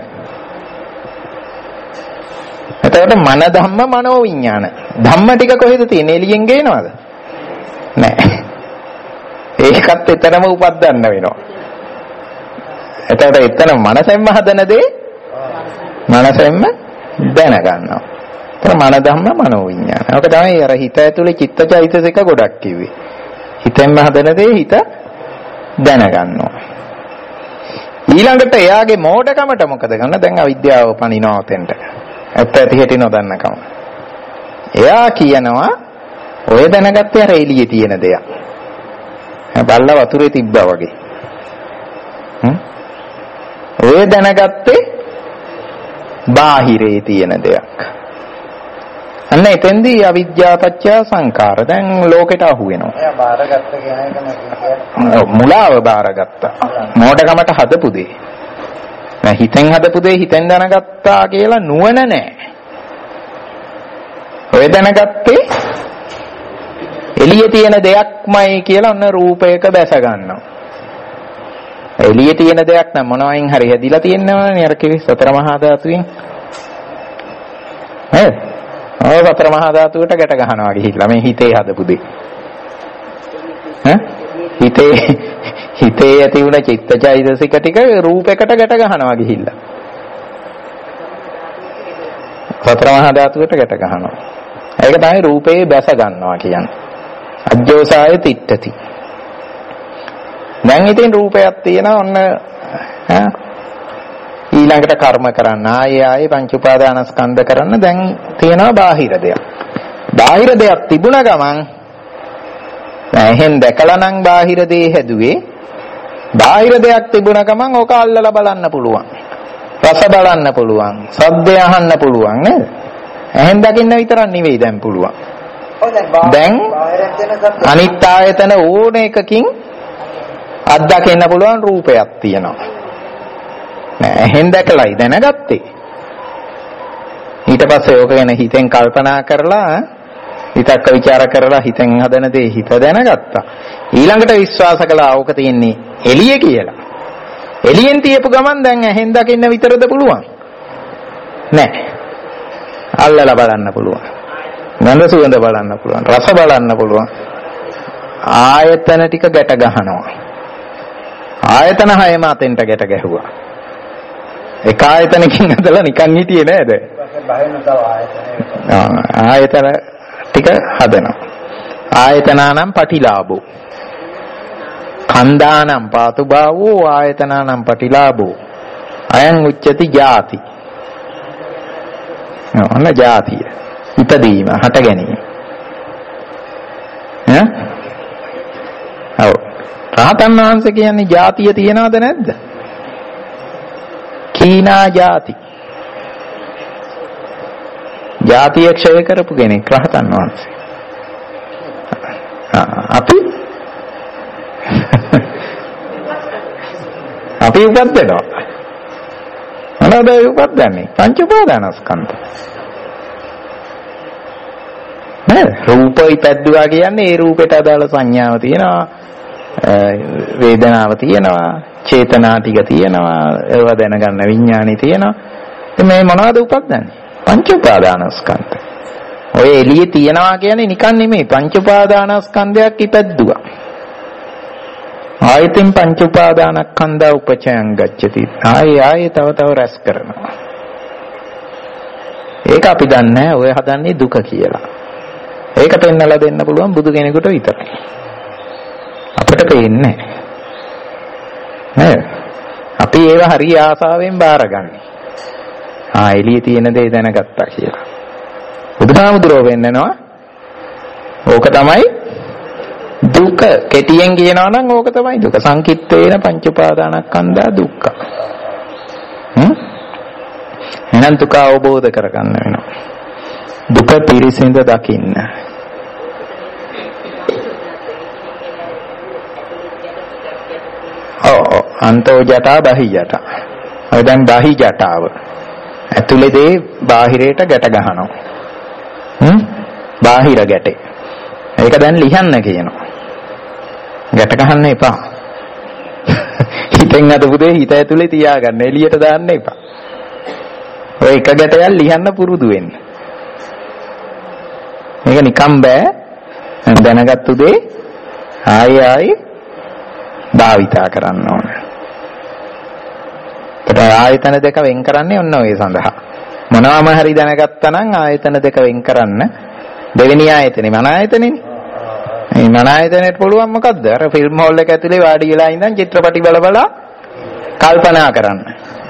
එතකොට මන ධම්ම මනෝ විඥාන. ධම්ම ටික කොහෙද තියෙන්නේ? එළියෙන් ගේනවද? නැහැ. ඒකත් එතනම උපද්දන්න වෙනවා. එතකොට එතන මනසෙන්ම හදන දේ මනසෙන්ම දැන ගන්නවා. එතන මන ධම්ම මනෝ විඥාන. ඔක තමයි අර හිත ඇතුලේ චිත්තචෛතසික ගොඩක් කිව්වේ. හිතෙන්ම හදන දේ හිත දැන ගන්නවා. ඊළඟට එයාගේ මෝඩකමට මොකද කරන්නේ? දැන් අවිද්‍යාව පනිනවා උතෙන්ට. ඇත්ත ඇති හැටි නොදන්නකම. එයා කියනවා ඔය දැනගත්තේ අර එළියේ තියෙන දෙයක්. බල්ලා වතුරේ තිබ්බා වගේ. හ්ම්. ඔය දැනගත්තේ බාහිරේ තියෙන දෙයක්. අන්න එතෙන්දී අවිද්‍යාපච්චය සංකාර. දැන් ලෝකෙට අහු වෙනවා. එයා බාරගත්ත කියන එක නෙවෙයි. මුලාව බාරගත්තා. මෝඩකමට හදපු දේ. දැන් හිතෙන් හදපු දේ හිතෙන් දැනගත්තා කියලා නුවණ නැහැ. ඔය දැනගත්තේ එළියේ තියෙන දෙයක්මයි කියලා ඔන්න රූපයක දැස ගන්නවා. එළියේ තියෙන දෙයක් නම් මොනවයින් හරි හැදිලා තියෙනවනේ අර කිවි සතර මහා ධාතුවෙන්. නේද? ඔය සතර මහා ධාතුවට ගැට ගන්නවා ගිහිල්ලා මේ හිතේ හදපු දෙය. ඈ? හිතේ හිතේ ඇති වුණ චිත්තචෛතසික ටික රූපයකට ගැට ගන්නවා ගිහිල්ලා. සතර මහා ධාතුවට ගැට ගන්නවා. ඒක තමයි රූපේ බැස ගන්නවා කියන්නේ. අජ්ජෝසාය තිට්ඨති. දැන් ඉතින් රූපයක් තියෙනවා ඔන්න ඈ ඊළඟට කර්ම කරන්න ආයේ ආයේ පංච උපාදානස්කන්ධ කරන්න දැන් තියෙනවා බාහිර දෙයක්. බාහිර දෙයක් තිබුණ ගමන් එහෙන් දැකලා නම් බාහිර දේ හැදුවේ. බාහිර දෙයක් තිබුණ ගමන් ඕක අල්ලලා බලන්න පුළුවන්. රස බලන්න පුළුවන්. ශබ්දය අහන්න පුළුවන් නේද? එහෙන් දකින්න විතරක් නෙවෙයි දැන් පුළුවන්. දැන් අනිත් ආයතන ඕන එකකින් අත්දකින්න පුළුවන් රූපයක් තියෙනවා. නෑ එහෙන් දැකලායි දැනගත්තේ. ඊට පස්සේ ඕක ගැන හිතෙන් කල්පනා කරලා හිතක් විචාර කරලා හිතෙන් හදන දේ හිත දැනගත්තා. ඊළඟට විශ්වාස කළා ඕක තියෙන්නේ එළිය කියලා. එළියෙන් තියපු ගමන් දැන් එහෙන් දකින්න විතරද පුළුවන්? නෑ. අල්ලලා බලන්න පුළුවන්. ගඳ සුවඳ බලන්න පුළුවන්. රස බලන්න පුළුවන්. ආයතන ටික ගැට ගන්නවා. ආයතන හයම අතෙන්ට ගැට ගැහුවා. එක ආයතනකින් ඇදලා නිකන් හිටියේ නේද? ආයතන ටික හදනවා. ආයතනානම් පටිලාභෝ. කන්දානම් පාතුභාවෝ ආයතනානම් පටිලාභෝ අයං උච්චති ජාති. ඔන්න ජාතිය. ඉපදීම, හට ගැනීම. ඈ? ඔව්. රහතන් වහන්සේ කියන්නේ ජාතිය තියනවද නැද්ද? කීනා ජාති. ජාතිය ක්ෂය කරපු කෙනෙක් රහතන් වහන්සේ. අපි අපි උපදිනවා. මොනවද උපදින්නේ? පංච උපාදානස්කන්ධ. නේද? රූපය ඉපැද්දුවා කියන්නේ ඒ රූපයට අදාළ සංඥාව තියෙනවා, වේදනාව තියෙනවා, චේතනා ටික තියෙනවා, ඒව දැනගන්න විඥානෙ තියෙනවා. මේ මොනවද උපදින්නේ? පංච උපාදානස්කන්ධ. ඔය එළියේ තියනවා කියන්නේ නිකන් නෙමෙයි, පංච උපාදානස්කන්ධයක් ඉපැද්දුවා. ආයතින් පංච උපාදානස්කන්ධා උපචයං ගච්ඡති. ආයේ ආයේ තව තව රැස් කරනවා. ඒක අපි දන්නේ ඔය හදන්නේ දුක කියලා. ඒක පෙන්නලා දෙන්න පුළුවන් බුදු කෙනෙකුට විතරයි. අපිට පේන්නේ නැහැ. අපි ඒව හරි ආසාවෙන් බාරගන්නේ. ආ එළියේ තියෙන දේ දැනගත්තා කියලා. බුදුහාමුදුරුවෝ වෙන්නනවා. ඕක තමයි දුක. කෙටියෙන් කියනවා නම් ඕක තමයි දුක. සංකිට්ඨේන පංච උපාදානස්කන්ධා දුක්ඛ. හ්ම්? එහෙනම් දුක අවබෝධ කරගන්න වෙනවා. දුක පිරිසිඳ දකින්න. ඔව් අන්තෝ ජටා බහි ජටා. ඔය දැන් බහි ජටාව. ඇතුළේදී බාහිරයට ගැට ගහනවා. හ්ම්? බාහිර ගැටේ. ඒක දැන් ලියන්න කියනවා. ගැට ගහන්න එපා. හිතෙන් අදපු දේ හිත ඇතුලේ තියාගන්න. එළියට දාන්න එපා. ඔය එක ගැටයක් ලියන්න පුරුදු වෙන්න. මේක නිකම් බෑ. දැනගත්තු දේ ආයි ආයි භාවිතා කරන්න ඕන. ඒත් ආයතන දෙක වෙන් කරන්නේ ඔන්න ඔය සඳහා. මොනවාම හරි දැනගත්තා නම් ආයතන දෙක වෙන් කරන්න. දෙවෙනි ආයතනේ මන ආයතනේනේ. මේ මන ආයතනෙට පුළුවන් මොකද්ද? අර ෆිල්ම් හෝල් එක ඇතුලේ වාඩි වෙලා ඉඳන් චිත්‍රපටි බල බල කල්පනා කරන්න.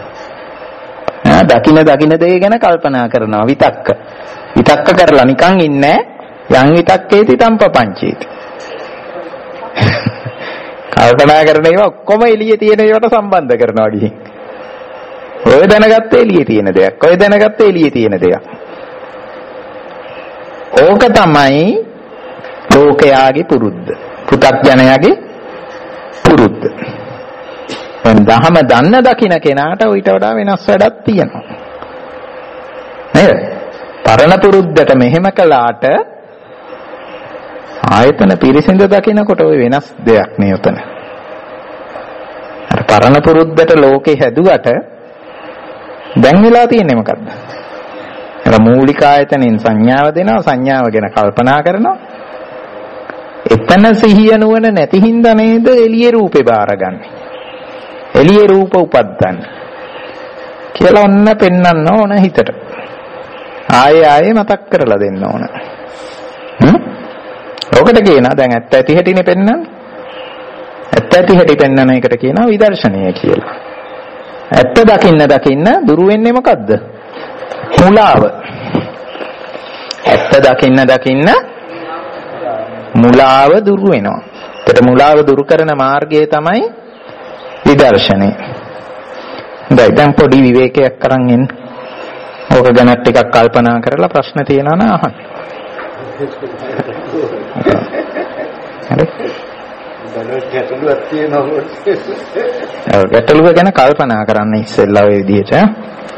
ආ දකින්න දකින්න දේ ගැන කල්පනා කරනවා විතක්ක. විතක්ක කරලා නිකන් ඉන්නේ යං විතක්කේති තම්පපංචේති. කල්පනා කරන ඒවා ඔක්කොම එළියේ තියෙන ඒවාට සම්බන්ධ කරනවා ගිහින්. ඔය දැනගත්තේ එළියේ තියෙන දෙයක්. ඔය දැනගත්තේ එළියේ තියෙන දෙයක්. ඕක තමයි ලෝකයාගේ පුරුද්ද. පෘථග්ජනයාගේ පුරුද්ද. දැන් දහම දන්න දකින්න කෙනාට ඊට වඩා වෙනස් වැඩක් තියෙනවා. නේද? පරණ පුරුද්දට මෙහෙම කළාට ආයතන පිරිසිඳ දකින්නකොට ওই වෙනස් දෙයක් නේ උතන. අර පරණ පුරුද්දට ලෝකේ හැදුවට දැන් වෙලා තියෙන්නේ මොකද්ද? ඒක මූලික ආයතනෙන් සංඥාව දෙනවා, සංඥාව ගැන කල්පනා කරනවා. එතන සිහිය නුවණ නැති හින්දා නේද එළියේ රූපේ බාරගන්නේ. එළියේ රූප උපද්දන්නේ. කියලා ඔන්න පෙන්වන්න ඕන හිතට. ආයේ ආයේ මතක් කරලා දෙන්න ඕන. හ්ම්? ඔකට කියනවා දැන් ඇත්ත ඇති හැටිනේ පෙන්වන්නේ. ඇත්ත ඇති හැටි පෙන්වන එකට කියනවා විදර්ශනීය කියලා. ඇත්ත දකින්න දකින්න දුරු වෙන්නේ මොකද්ද? මුලාව. ඇත්ත දකින්න දකින්න මුලාව දුරු වෙනවා. ඒකට මුලාව දුරු කරන මාර්ගය තමයි විදර්ශනය. දැන් දැන් පොඩි විවේකයක් කරන් ඉන්න. ඕක ගැන ටිකක් කල්පනා කරලා ප්‍රශ්න තියෙනවා නම් අහන්න. හරි. ගැටලුවක් තියෙනවා. ඔව් ගැටලුව ගැන කල්පනා කරන්න ඉස්සෙල්ලා ඔය විදිහට